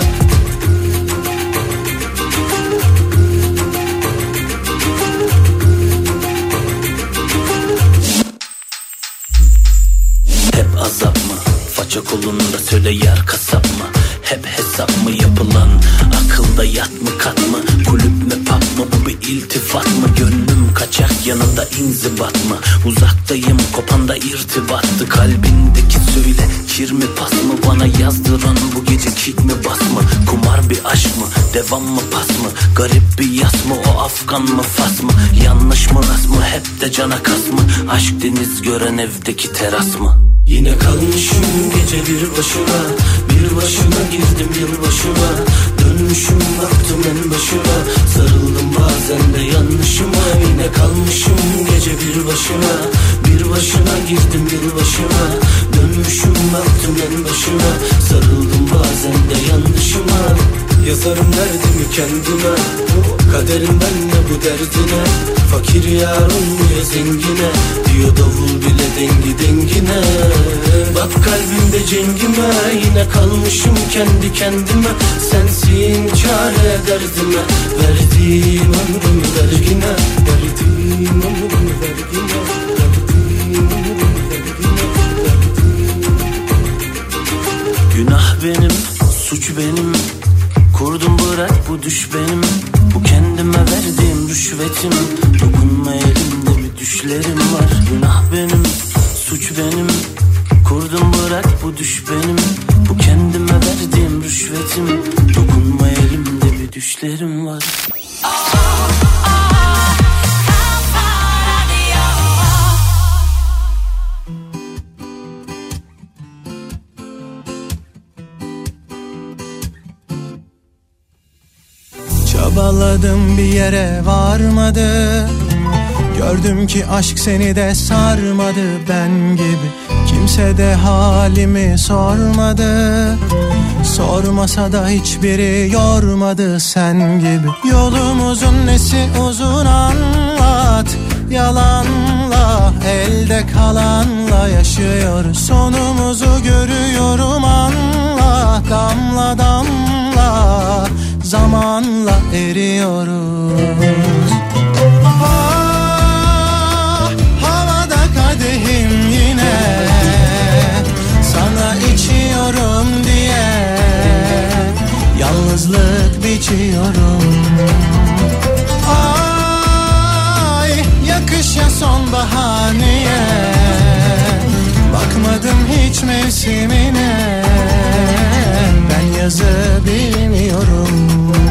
Hep azap mı? Faça kolunda söyle yar kasap mı? Hep hesap mı yapılan? Akılda yat mı kat mı? Kulüp mü pub mı? Bu bir iltifat mı? Gönlüm kaçak yanında inzibat mı? Uzaktayım kopanda irtibattı. Kalbindeki söyle kir mi pas mı? Bana yazdıran bu gece kick mi bas mı? Kumar bir aşk mı? Devam mı pas mı? Garip bir yas mı? O Afgan mı Fas mı? Yanlış mı rast mı? Hep de cana kas mı? Aşk deniz gören evdeki teras mı? Yine kalmışım gece bir başına, bir başına girdim yılbaşına. Dönmüşüm baktım en başıma, sarıldım bazen de yanlışıma. Yine kalmışım gece bir başına, bir başına girdim yılbaşına. Dönmüşüm baktım en başıma, sarıldım bazen de yanlışıma. Yazarım derdimi kendime, kaderimden de bu derdine. Fakir yar olmuyor zengine, diyor davul bile dengi dengine. Bak kalbimde cengime, yine kalmışım kendi kendime. Sensin çare derdime, verdiğim ömrümü vergine. Verdiğim ömrümü vergine. Verdiğim ömrümü vergine. Günah benim, suç benim. Kurdum bırak bu düş benim, bu kendime verdiğim rüşvetim. Dokunma elimde bir düşlerim var. Günah benim, suç benim. Kurdum bırak bu düş benim, bu kendime verdiğim rüşvetim. Dokunma elimde bir düşlerim var. Çabaladım bir yere varmadı. Gördüm ki aşk seni de sarmadı ben gibi. Kimse de halimi sormadı. Sormasa da hiçbiri yormadı sen gibi. Yolumuzun nesi uzun anlat. Yalanla, elde kalanla yaşıyoruz. Sonumuzu görüyorum anla. Damla damla zamanla eriyoruz. Ah, havada kadehim yine, sana içiyorum diye yalnızlık biçiyorum. Ay, yakışa sonbahar niye? Bakmadım hiç mevsimine. Ben yazı bilmiyorum.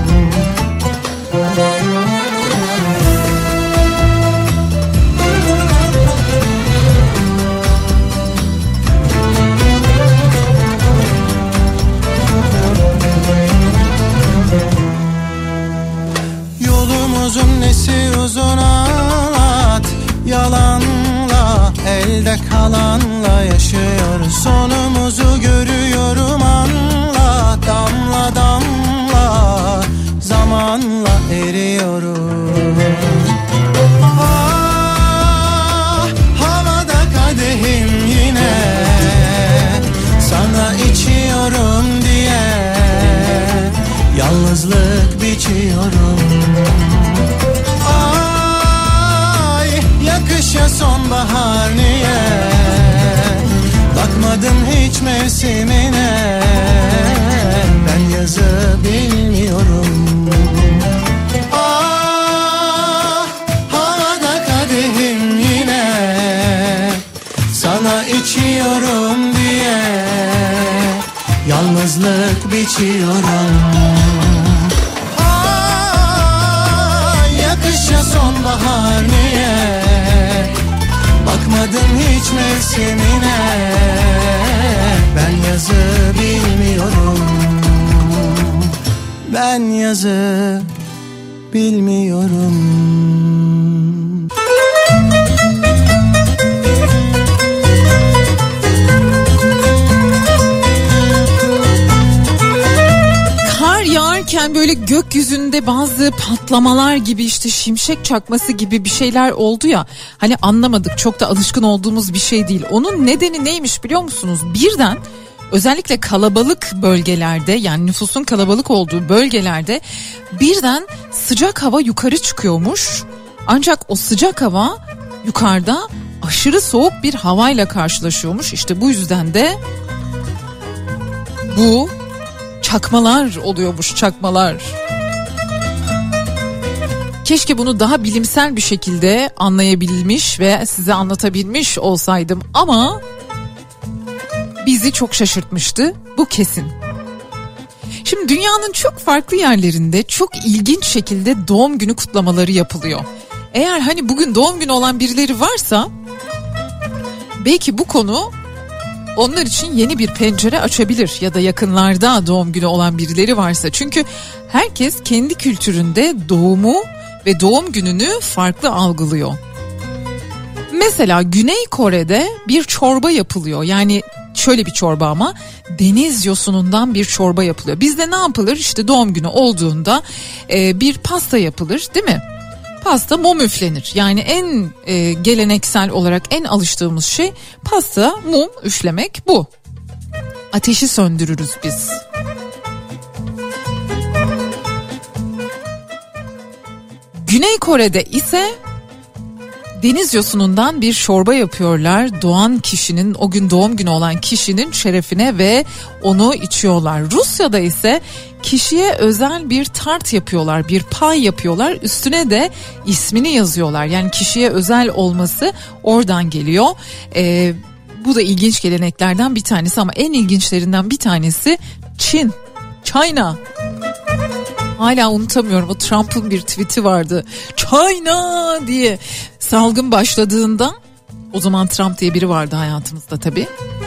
Yolumuzun nesi uzun anlat. Yalanla, elde kalanla yaşıyoruz. Sonumuzu görüyorum anla. Damla damla zamanla eriyoruz. Ah, havada kadehim yine, sana içiyorum diye yalnızlık biçiyorum. Ay, yakışa sonbahar niye? Bakmadım hiç mevsimine. Ben yazı bilmiyorum. Ah, havada kadehim yine, sana içiyorum diye yalnızlık biçiyorum. Ah, yakışa sonbahar niye? Bakmadım hiç mevsimine. Ben yazı bilmiyorum. Ben yazı bilmiyorum. Kar yağarken böyle gökyüzünde bazı patlamalar gibi, işte şimşek çakması gibi bir şeyler oldu ya. Hani anlamadık, çok da alışkın olduğumuz bir şey değil. Onun nedeni neymiş biliyor musunuz? Birden özellikle kalabalık bölgelerde, yani nüfusun kalabalık olduğu bölgelerde birden sıcak hava yukarı çıkıyormuş. Ancak o sıcak hava yukarıda aşırı soğuk bir havayla karşılaşıyormuş. İşte bu yüzden de bu çakmalar oluyormuş, çakmalar. Keşke bunu daha bilimsel bir şekilde anlayabilmiş ve size anlatabilmiş olsaydım ama bizi çok şaşırtmıştı, bu kesin. Şimdi dünyanın çok farklı yerlerinde çok ilginç şekilde doğum günü kutlamaları yapılıyor. Eğer hani bugün doğum günü olan birileri varsa belki bu konu onlar için yeni bir pencere açabilir, ya da yakınlarda doğum günü olan birileri varsa. Çünkü herkes kendi kültüründe doğumu ve doğum gününü farklı algılıyor. Mesela Güney Kore'de bir çorba yapılıyor. Yani şöyle bir çorba, ama deniz yosunundan bir çorba yapılıyor. Bizde ne yapılır? İşte doğum günü olduğunda e, bir pasta yapılır, değil mi? Pasta, mum üflenir. Yani en e, geleneksel olarak en alıştığımız şey pasta, mum üflemek bu. Ateşi söndürürüz biz. Güney Kore'de ise deniz yosunundan bir çorba yapıyorlar. Doğan kişinin, o gün doğum günü olan kişinin şerefine ve onu içiyorlar. Rusya'da ise kişiye özel bir tart yapıyorlar, bir pay yapıyorlar. Üstüne de ismini yazıyorlar. Yani kişiye özel olması oradan geliyor. Ee, Bu da ilginç geleneklerden bir tanesi ama en ilginçlerinden bir tanesi Çin. China. Hala unutamıyorum, o Trump'ın bir tweet'i vardı. China diye. Salgın başladığında, o zaman Trump diye biri vardı hayatımızda tabii.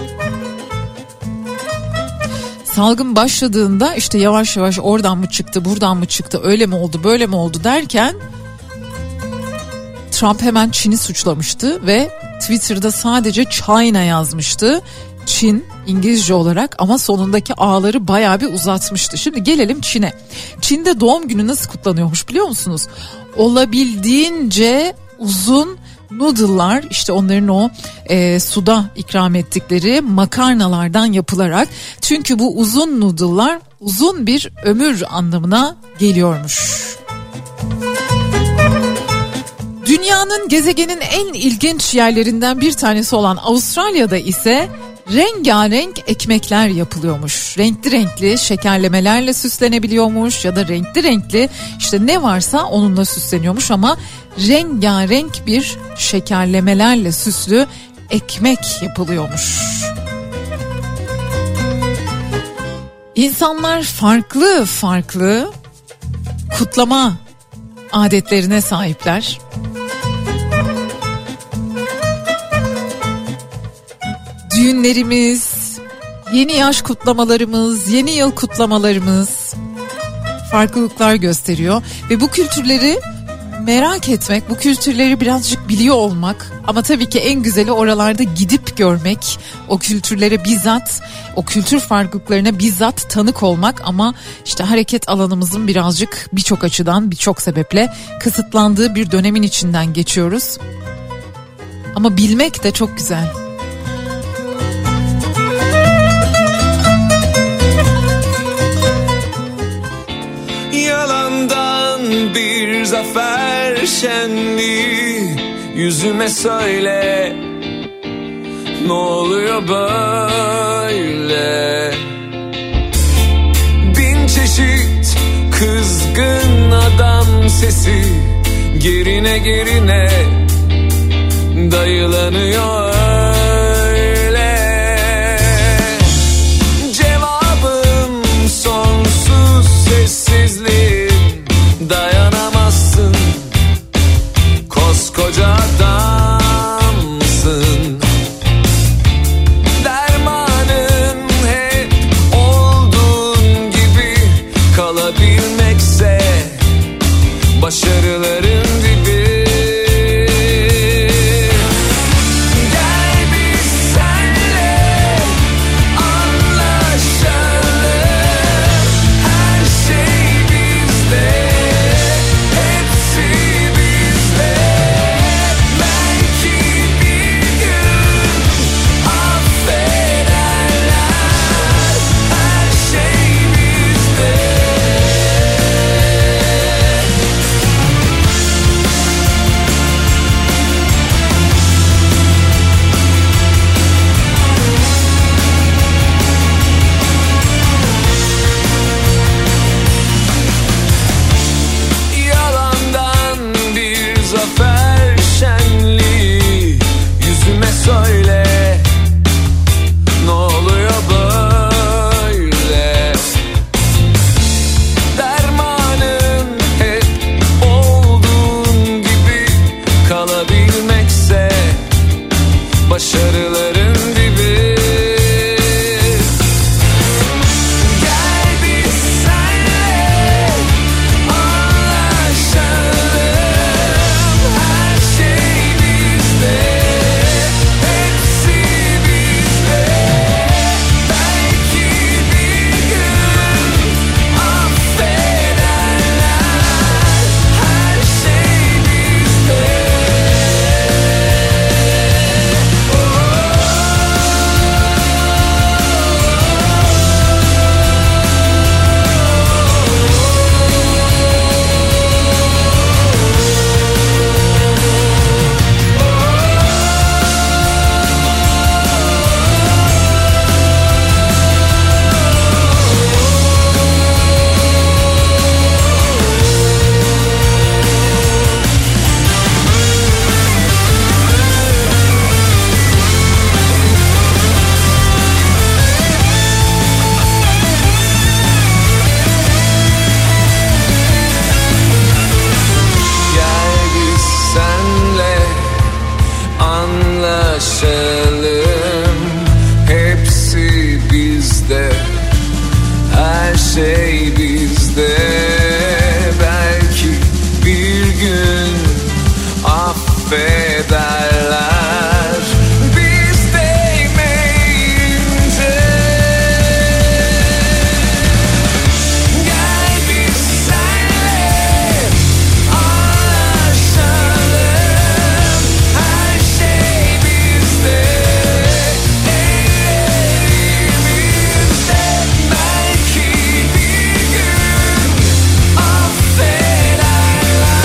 Salgın başladığında işte yavaş yavaş oradan mı çıktı, buradan mı çıktı, öyle mi oldu, böyle mi oldu derken Trump hemen Çin'i suçlamıştı ve Twitter'da sadece China yazmıştı. Çin İngilizce olarak, ama sonundaki A'ları bayağı bir uzatmıştı. Şimdi gelelim Çin'e. Çin'de doğum günü nasıl kutlanıyormuş biliyor musunuz? Olabildiğince uzun noodle'lar, işte onların o e, suda ikram ettikleri makarnalardan yapılarak, çünkü bu uzun noodle'lar uzun bir ömür anlamına geliyormuş. Dünyanın, gezegenin en ilginç yerlerinden bir tanesi olan Avustralya'da ise rengarenk ekmekler yapılıyormuş. Renkli renkli şekerlemelerle süslenebiliyormuş ya da renkli renkli işte ne varsa onunla süsleniyormuş, ama rengarenk bir şekerlemelerle süslü ekmek yapılıyormuş. İnsanlar farklı farklı kutlama adetlerine sahipler. Düğünlerimiz, yeni yaş kutlamalarımız, yeni yıl kutlamalarımız farklılıklar gösteriyor ve bu kültürleri merak etmek, bu kültürleri birazcık biliyor olmak, ama tabii ki en güzeli oralarda gidip görmek, o kültürlere bizzat, o kültür farklılıklarına bizzat tanık olmak. Ama işte hareket alanımızın birazcık birçok açıdan, birçok sebeple kısıtlandığı bir dönemin içinden geçiyoruz. Ama bilmek de çok güzel. Yalandan bir zafer şenliği, yüzüme söyle ne oluyor böyle? Bin çeşit kızgın adam sesi gerine gerine dayılanıyor öyle. Cevabım sonsuz sessizliğim, dayanamazsın, koskoca adamsın. Dermanın hep olduğun gibi kalabilmekse başarıların dibi. şey bizde. Belki bir gün affederler biz değmeyince. Gel biz senle anlaşalım, her şey bizde, ellerimizde. Belki bir gün affederler.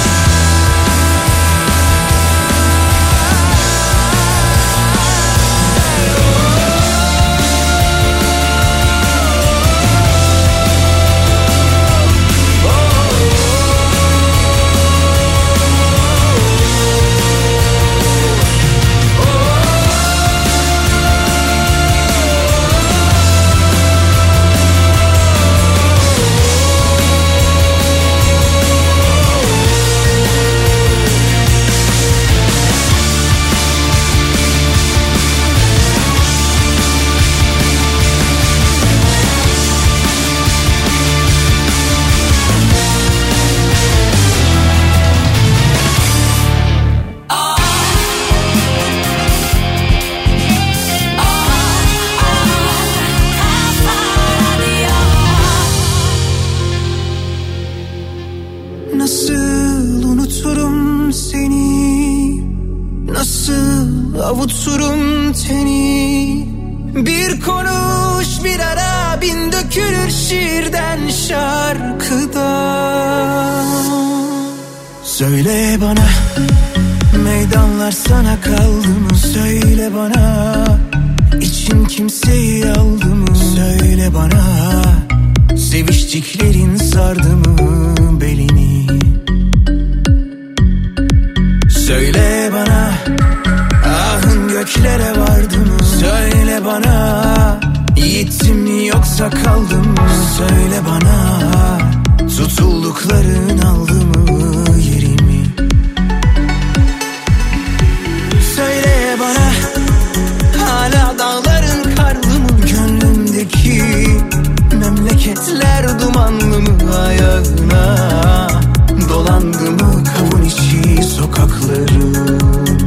Nasıl unuturum seni, nasıl avuturum teni. Bir konuş bir ara, bin dökülür şiirden şarkıda. Söyle bana, meydanlar sana kaldı mı? Söyle bana, için kimseyi aldı mı? Söyle bana, seviştiklerin sardı mı belini? Söyle bana, ahın göklere vardı mı? Söyle bana, gittim mi yoksa kaldım mı? Söyle bana, tutuldukların aldı mı yerimi? Söyle bana, hala dağların karlı mı? Gönlümdeki memleketler dumanlı mı? Ayağına dolandı mı kavun içi sokakları?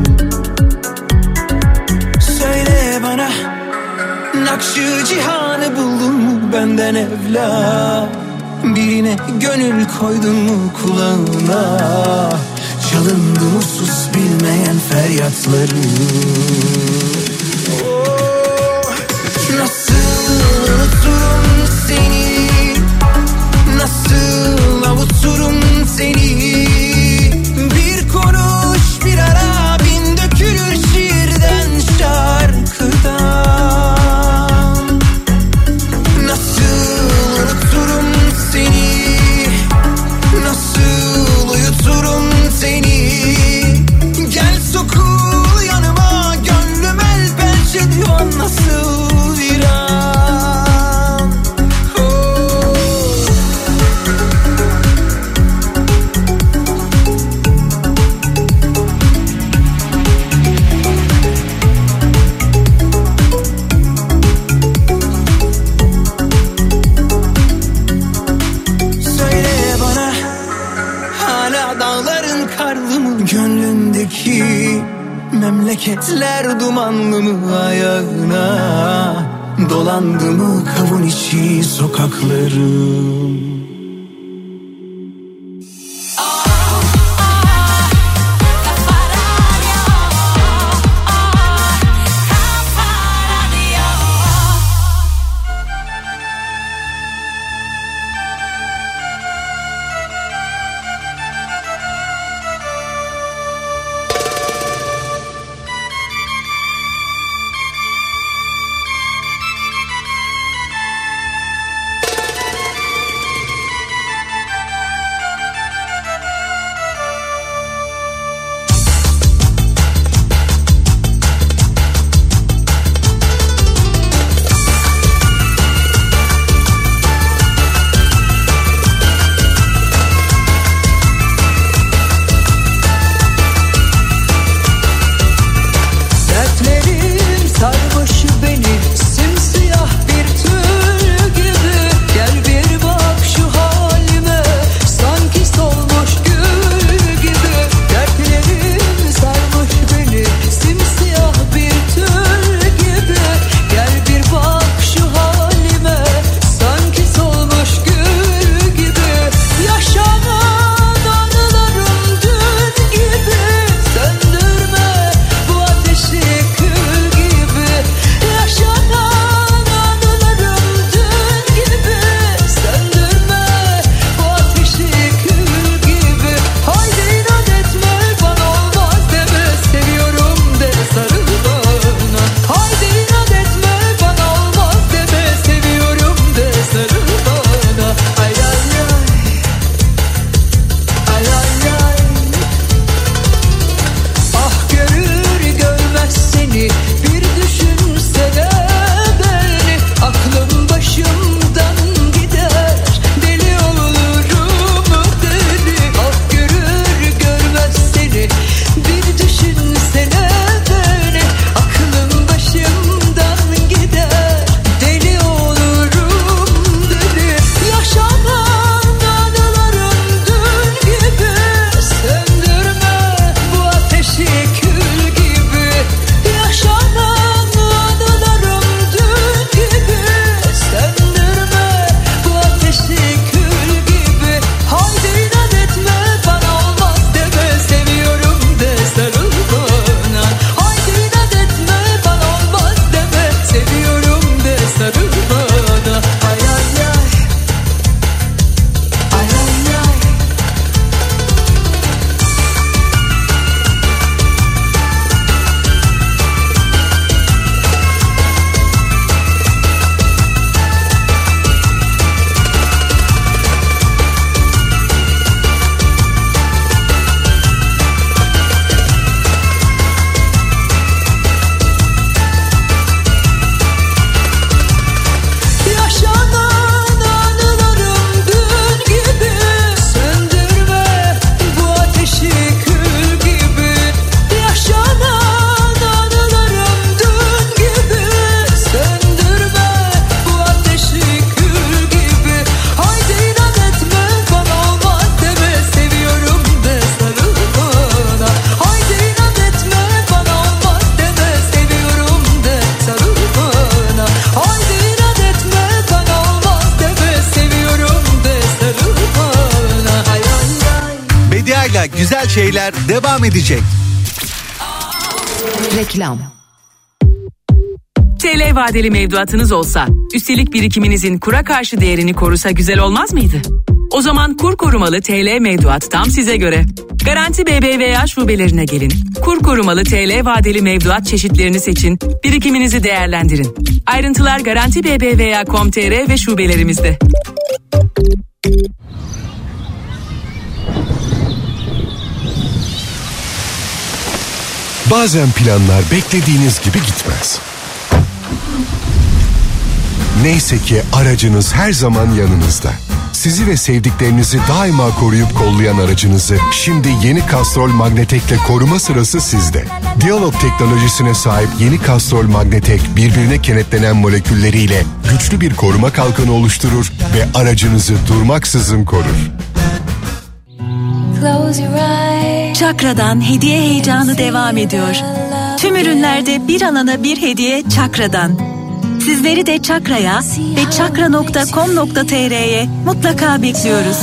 Söyle bana, nakşı cihanı buldun mu benden evla? Birine gönül koydun mu kulağına? Çalındı mı sus bilmeyen feryatları? Oh, nasıl unuturum seni, nasıl avuturum seni. Bir konuş bir ara, bin dökülür şiirden şarkıdan. Nasıl unuturum seni, nasıl uyuturum seni. Gel sokul yanıma, gönlüm el pençe divan nasıl viran. Oh. Söyle bana, hala dağların karlı mı? Gönlündeki memleketler dumanlı mı? Ayağına dolandı mı kavun içi sokaklarım? güzel şeyler devam edecek. Reklam. T L vadeli mevduatınız olsa, üstelik birikiminizin kura karşı değerini korusa güzel olmaz mıydı? O zaman kur korumalı T L mevduat tam size göre. Garanti B B V A şubelerine gelin. Kur korumalı T L vadeli mevduat çeşitlerini seçin, birikiminizi değerlendirin. Ayrıntılar Garanti B B V A nokta com nokta t r ve şubelerimizde. Bazen planlar beklediğiniz gibi gitmez. Neyse ki aracınız her zaman yanınızda. Sizi ve sevdiklerinizi daima koruyup kollayan aracınızı şimdi yeni Castrol Magnetek'le koruma sırası sizde. Diyalog teknolojisine sahip yeni Castrol Magnetek birbirine kenetlenen molekülleriyle güçlü bir koruma kalkanı oluşturur ve aracınızı durmaksızın korur. Çakra'dan hediye heyecanı devam ediyor. Tüm ürünlerde bir alana bir hediye Çakra'dan. Sizleri de Çakra'ya ve çakra nokta com nokta t r'ye mutlaka bekliyoruz.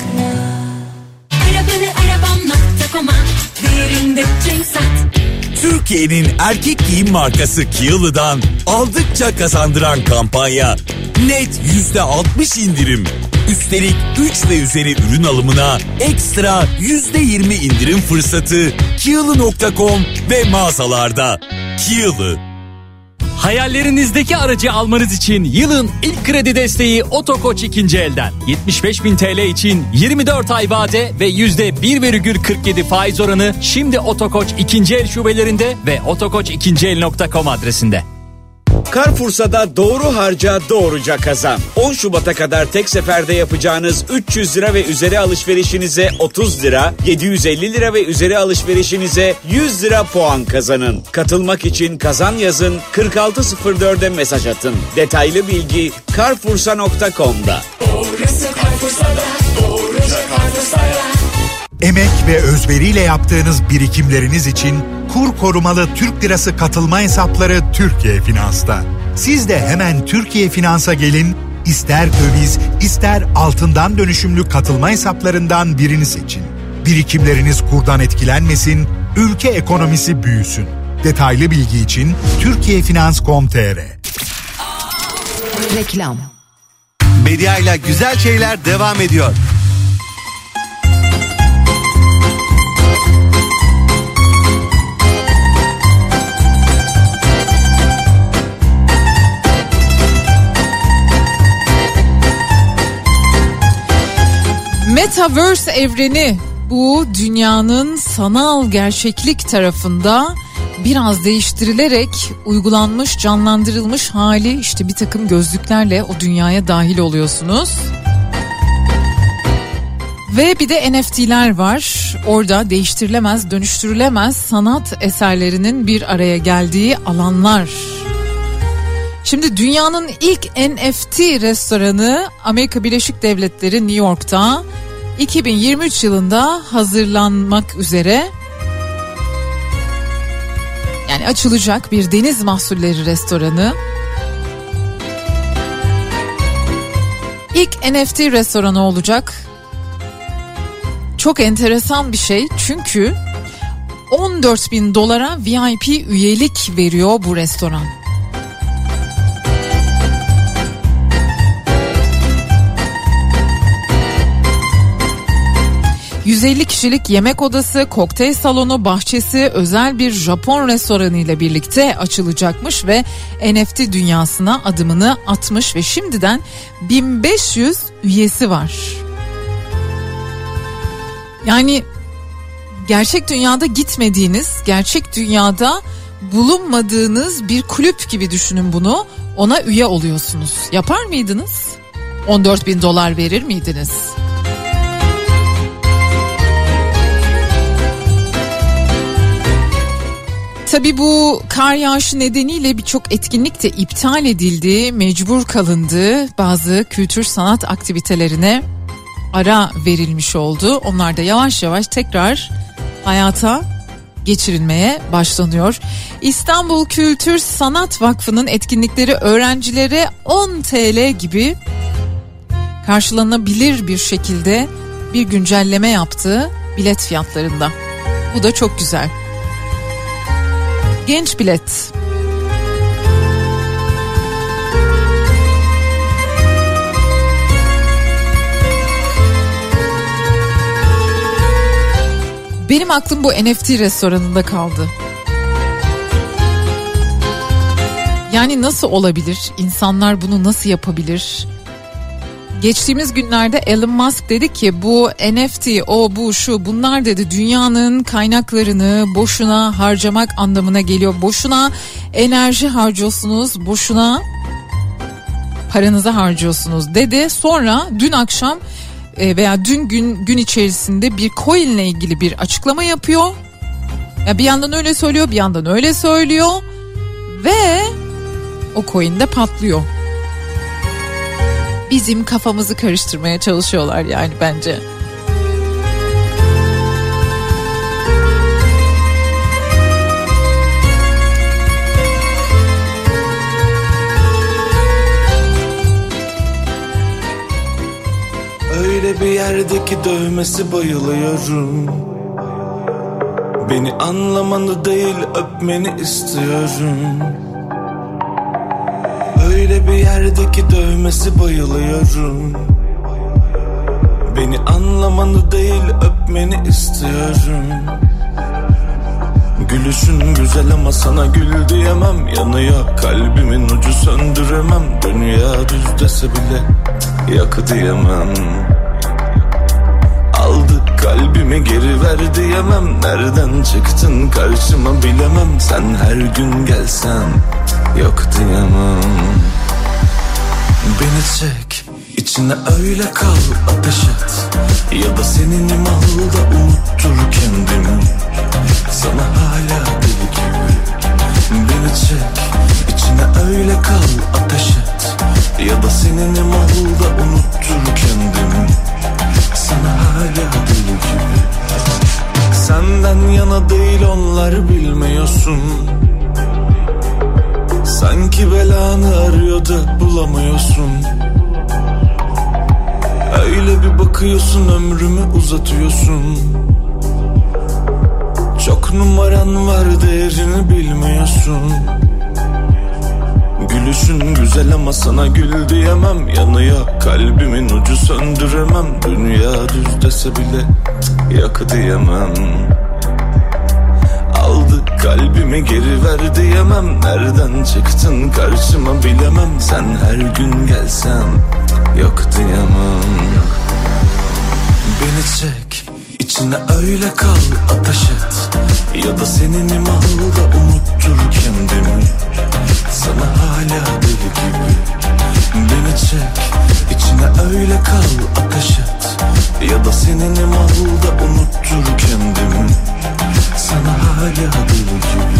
Türkiye'nin erkek giyim markası Kiyalı'dan aldıkça kazandıran kampanya. Net yüzde altmış indirim. Üstelik üç ve üzeri ürün alımına ekstra yüzde yirmi indirim fırsatı kiyalı nokta com ve mağazalarda. Kiyalı. Hayallerinizdeki aracı almanız için yılın ilk kredi desteği Otokoç ikinci elden. yetmiş beş bin T L için yirmi dört ay vade ve yüzde bir virgül kırk yedi faiz oranı şimdi Otokoç ikinci el şubelerinde ve otokoç ikinci el nokta com adresinde. Carrefour'da doğru harca doğruca kazan. on Şubat'a kadar tek seferde yapacağınız üç yüz lira ve üzeri alışverişinize otuz lira, yedi yüz elli lira ve üzeri alışverişinize yüz lira puan kazanın. Katılmak için kazan yazın, kırk altı sıfır dörde mesaj atın. Detaylı bilgi carrefoursa nokta com'da. Emek ve özveriyle yaptığınız birikimleriniz için kur korumalı Türk Lirası katılma hesapları Türkiye Finans'ta. Siz de hemen Türkiye Finans'a gelin, ister döviz, ister altından dönüşümlü katılma hesaplarından birini seçin. Birikimleriniz kurdan etkilenmesin, ülke ekonomisi büyüsün. Detaylı bilgi için türkiye finans nokta com nokta t r. Reklam. Medyayla güzel şeyler devam ediyor. Metaverse evreni, bu dünyanın sanal gerçeklik tarafında biraz değiştirilerek uygulanmış, canlandırılmış hali. İşte bir takım gözlüklerle o dünyaya dahil oluyorsunuz. Ve bir de N F T'ler var. Orada değiştirilemez, dönüştürülemez sanat eserlerinin bir araya geldiği alanlar. Şimdi dünyanın ilk N F T restoranı Amerika Birleşik Devletleri New York'ta iki bin yirmi üç yılında hazırlanmak üzere. Yani açılacak bir deniz mahsulleri restoranı. İlk N F T restoranı olacak. Çok enteresan bir şey çünkü on dört bin dolara V I P üyelik veriyor bu restoran. yüz elli kişilik yemek odası, kokteyl salonu, bahçesi, özel bir Japon restoranı ile birlikte açılacakmış ve N F T dünyasına adımını atmış ve şimdiden bin beş yüz üyesi var. Yani gerçek dünyada gitmediğiniz, gerçek dünyada bulunmadığınız bir kulüp gibi düşünün bunu. Ona üye oluyorsunuz. Yapar mıydınız? on dört bin dolar verir miydiniz? Tabii bu kar yağışı nedeniyle birçok etkinlik de iptal edildi, mecbur kalındı. Bazı kültür sanat aktivitelerine ara verilmiş oldu. Onlar da yavaş yavaş tekrar hayata geçirilmeye başlanıyor. İstanbul Kültür Sanat Vakfı'nın etkinlikleri öğrencilere on TL gibi karşılanabilir bir şekilde bir güncelleme yaptı. bilet fiyatlarında. Bu da çok güzel. Genç bilet. Benim aklım bu N F T restoranında kaldı. Yani nasıl olabilir? İnsanlar bunu nasıl yapabilir? Geçtiğimiz günlerde Elon Musk dedi ki bu N F T, o bu şu bunlar dedi dünyanın kaynaklarını boşuna harcamak anlamına geliyor. Boşuna enerji harcıyorsunuz, boşuna paranızı harcıyorsunuz dedi. Sonra dün akşam veya dün gün gün içerisinde bir coin ile ilgili bir açıklama yapıyor. Ya bir yandan öyle söylüyor, bir yandan öyle söylüyor ve o coin de patlıyor. Bizim kafamızı karıştırmaya çalışıyorlar yani bence. Öyle bir yerdeki dövmesi bayılıyorum. Beni anlamanı değil öpmeni istiyorum. Öyle bir yerdeki dövmesi bayılıyorum. Beni anlamanı değil öpmeni istiyorum. Gülüşün güzel ama sana gül diyemem. Yanıyor kalbimin ucu söndüremem. Dünya düz dese bile yak diyemem. Aldı kalbimi geri ver diyemem. Nereden çıktın karşıma bilemem. Sen her gün gelsen yok diyemem. Beni çek içine öyle kal ateş et. Ya da seninim al da unuttur kendimi. Sana hala deli gibi. Beni çek içine öyle kal ateş et. Ya da seninim al da unuttur kendimi. Sana hala deli gibi. Senden yana değil onlar bilmiyorsun. Sanki belanı arıyor da bulamıyorsun. Öyle bir bakıyorsun ömrümü uzatıyorsun. Çok numaran var değerini bilmiyorsun. Gülüşün güzel ama sana gül diyemem. Yanıyor kalbimin ucu söndüremem. Dünya düz dese bile yak diyemem. Aldı kalbimi geri ver diyemem. Nereden çıktın karşıma bilemem. Sen her gün gelsen yok diyemem. Beni çek içine öyle kal ateş et. Ya da seninim al da unuttur kendimi. Sana hala deli gibi. Beni çek içine öyle kal ateş et. Ya da seninim al da unuttur kendimi. Sana hala deli gibi.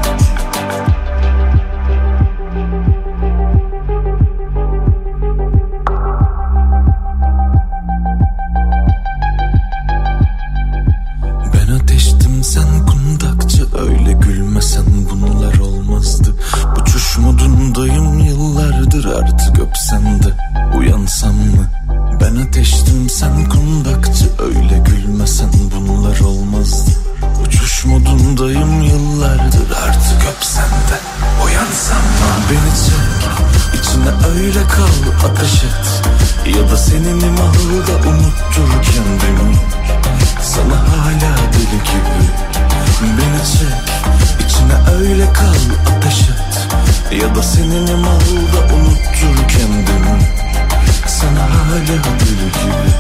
Ben ateştim sen kundakçı. Öyle gülmesen bunlar olmazdı. Uçuş modundayım yıllardır artık öpsem de uyansam mı? Ben ateştim sen kundakçı. Öyle gülmesen bunlar olmazdı. Uçuş modundayım yıllardır artık öpsem de uyansam mı? Beni çek içine öyle kal ateş et. Ya da seninim al da unuttur kendimi. Sana hala deli gibi. Beni çek içine öyle kal ateş et. Ya da seninim al da unuttur kendimi. Sana hala deli gibi.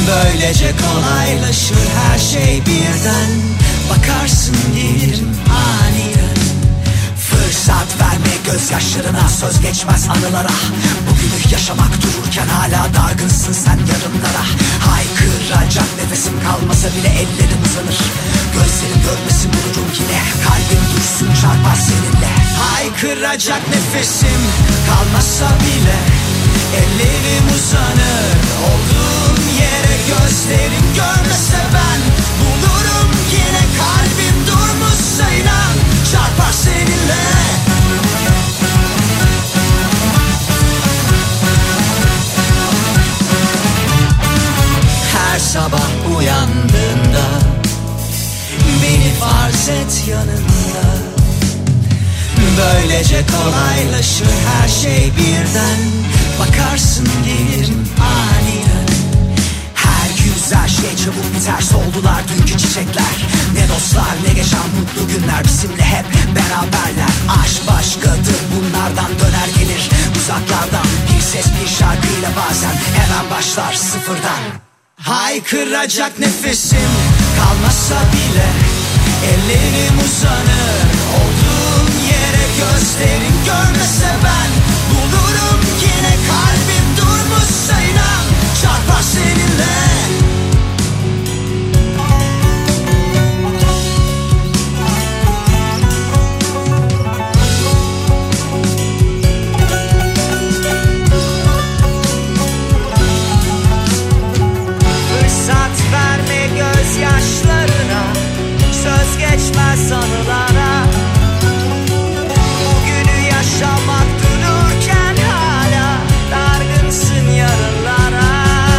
Böylece kolaylaşır her şey birden. Bakarsın gelirim aniden. Fırsat verme gözyaşlarına, söz geçmez anılara. Bugünü yaşamak dururken hala dargınsın sen yarınlara. Haykıracak nefesim kalmasa bile ellerim uzanır. Gözlerim görmesin bulurum yine, kalbim dursun çarpar seninle. Haykıracak nefesim kalmasa bile ellerim uzanır. Olduğum yere gözlerim görmese ben bulurum yine, kalbim durmuşsa inan çarpar seninle. Her sabah uyandığında beni farz et yanında. Böylece kolaylaşır her şey birden. Bakarsın gelirim aniden. Her güzel şey çabuk biter, soldular dünkü çiçekler. Ne dostlar ne geçen mutlu günler, bizimle hep beraberler. Aşk başkadır bunlardan, döner gelir uzaklardan. Bir ses bir şarkıyla bazen hemen başlar sıfırdan. Haykıracak nefesim kalmasa bile ellerim uzanır. Olduğum yere gözlerim görmese ben bulurum yine, kalbim durmuşsa inan çarpar seninle. Fırsat verme gözyaşlarına, söz geçmez anılara. Bugünü yaşamak dururken hala dargınsın yarınlara.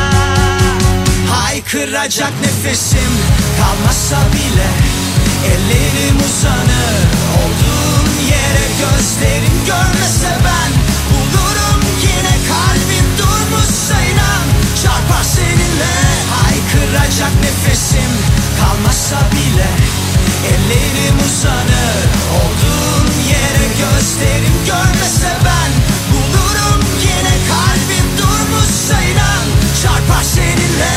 Haykıracak nefesim kalmasa bile ellerim uzanır. Olduğum yere gözlerim görmese ben bulurum yine, kalbim durmuşsa inan çarpar seninle. Haykıracak nefesim kalmasa bile ellerim uzanır. Olduğum yere gözlerim görmese ben bulurum yine, kalbim durmuşsa inan çarpar seninle.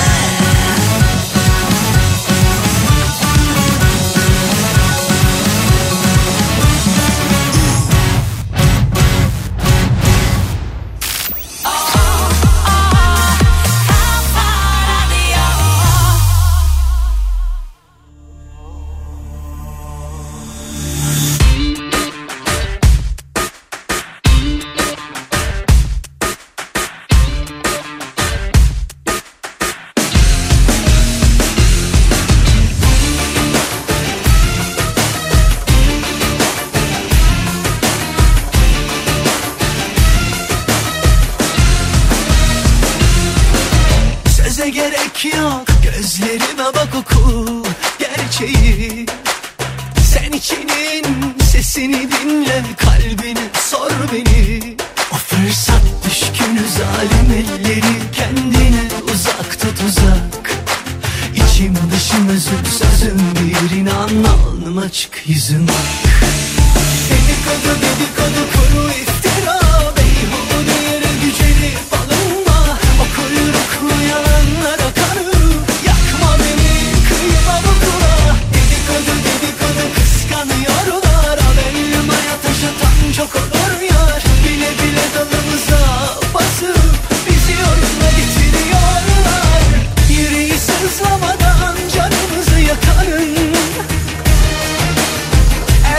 Gerek yok, gözlerime bak oku gerçeği. Sen içinin sesini dinle, kalbini sor beni. O fırsat düşkünü zalim elleri kendine uzak tut uzak. İçim dışım özüm sözüm bir, inan alnım açık yüzüm ak. Dedikodu dedikodu kuru iftira, beyhude yere gücenip alınma. O kuyruklu yalanlara kanım, yakma beni kıyma bu kula. Dedikodu dedikodu kıskanıyorlar, al elmaya taş atan çok olur yar. Bile bile dalımıza basıp bizi oyuna getiriyorlar. Yüreği sızlamadan canımızı yakarım.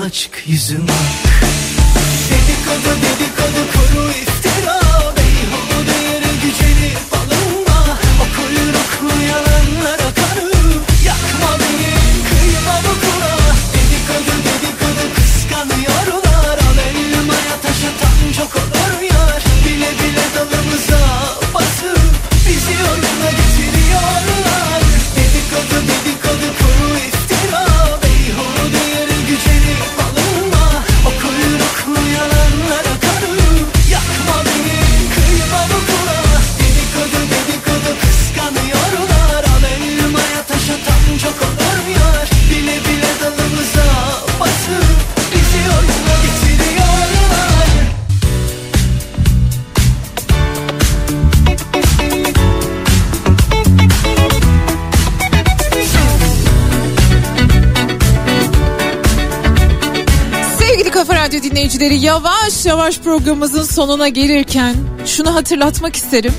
açık yüzüm ak. Dedikodu dedikodu kuru iftira, beyhude yere gücenip alınma. O kuyruklu yalanlara kanım, yakma beni, kıyma bu kula. Dedikodu dedikodu kıskanıyorlar, al elmaya taşa tam çok olur yar. Bile bile dalımıza basıp bizi oyuna getiriyorlar. Dedikodu dedikodu kuru iftira, beyhude yere gücenip alınma. O kuyruklu yalanlara kanım, yakma beni, kıyma bu kula. Dedikodu dedikodu kıskanıyorlar, al elmaya taşa tam çok olur yar. Bile bile dalımıza basıp bizi oyuna getiriyorlar. Sevgili Kafa Radyo dinleyicileri, yavaş yavaş programımızın sonuna gelirken şunu hatırlatmak isterim.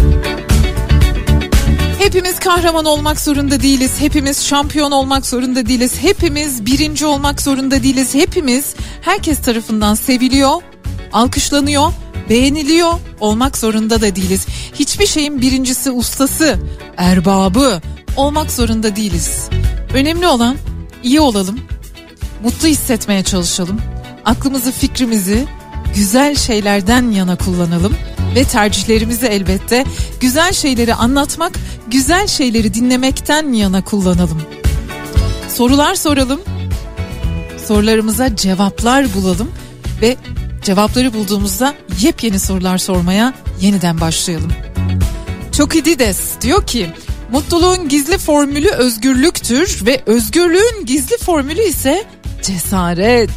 Hepimiz kahraman olmak zorunda değiliz. Hepimiz şampiyon olmak zorunda değiliz. Hepimiz birinci olmak zorunda değiliz. Hepimiz herkes tarafından seviliyor, alkışlanıyor, beğeniliyor olmak zorunda da değiliz. Hiçbir şeyin birincisi, ustası, erbabı olmak zorunda değiliz. Önemli olan iyi olalım, mutlu hissetmeye çalışalım. Aklımızı, fikrimizi güzel şeylerden yana kullanalım ve tercihlerimizi elbette güzel şeyleri anlatmak, güzel şeyleri dinlemekten yana kullanalım. Sorular soralım, sorularımıza cevaplar bulalım ve cevapları bulduğumuzda yepyeni sorular sormaya yeniden başlayalım. Çokidides diyor ki, mutluluğun gizli formülü özgürlüktür ve özgürlüğün gizli formülü ise cesaret.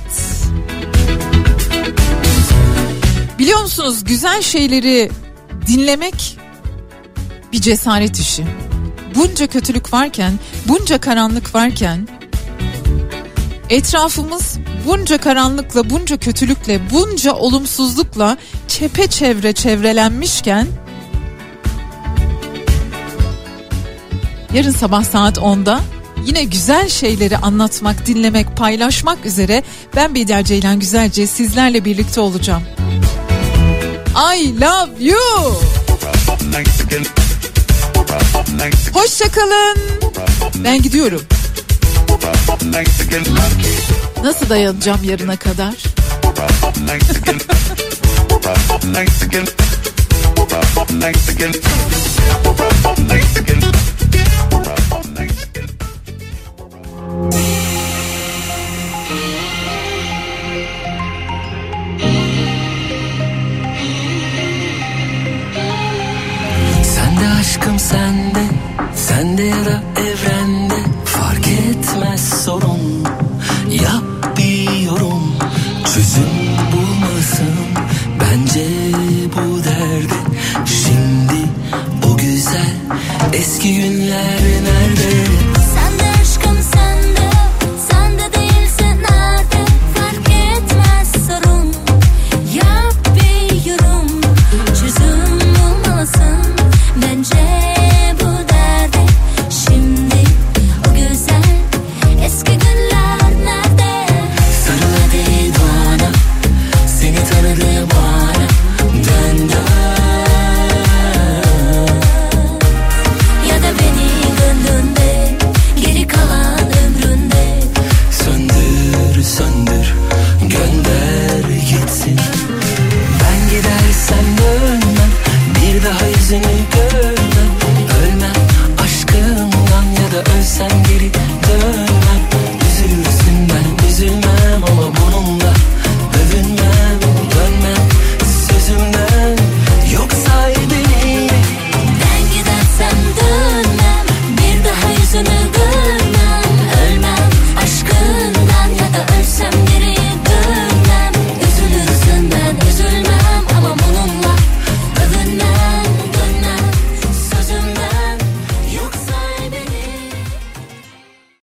Biliyor musunuz, güzel şeyleri dinlemek bir cesaret işi. Bunca kötülük varken, bunca karanlık varken, etrafımız bunca karanlıkla, bunca kötülükle, bunca olumsuzlukla çepeçevre çevrelenmişken, yarın sabah saat onda yine güzel şeyleri anlatmak, dinlemek, paylaşmak üzere ben Bediye Ceylan Güzelce sizlerle birlikte olacağım. I love you. Hoşça kalın. Ben gidiyorum. Nasıl dayanacağım yarına kadar? Sende aşkım sende, sende ya da evrende, fark etmez sorun. Yap bir yorum, çözüm bulmasın bence bu derde. Şimdi o güzel eski günler nerede?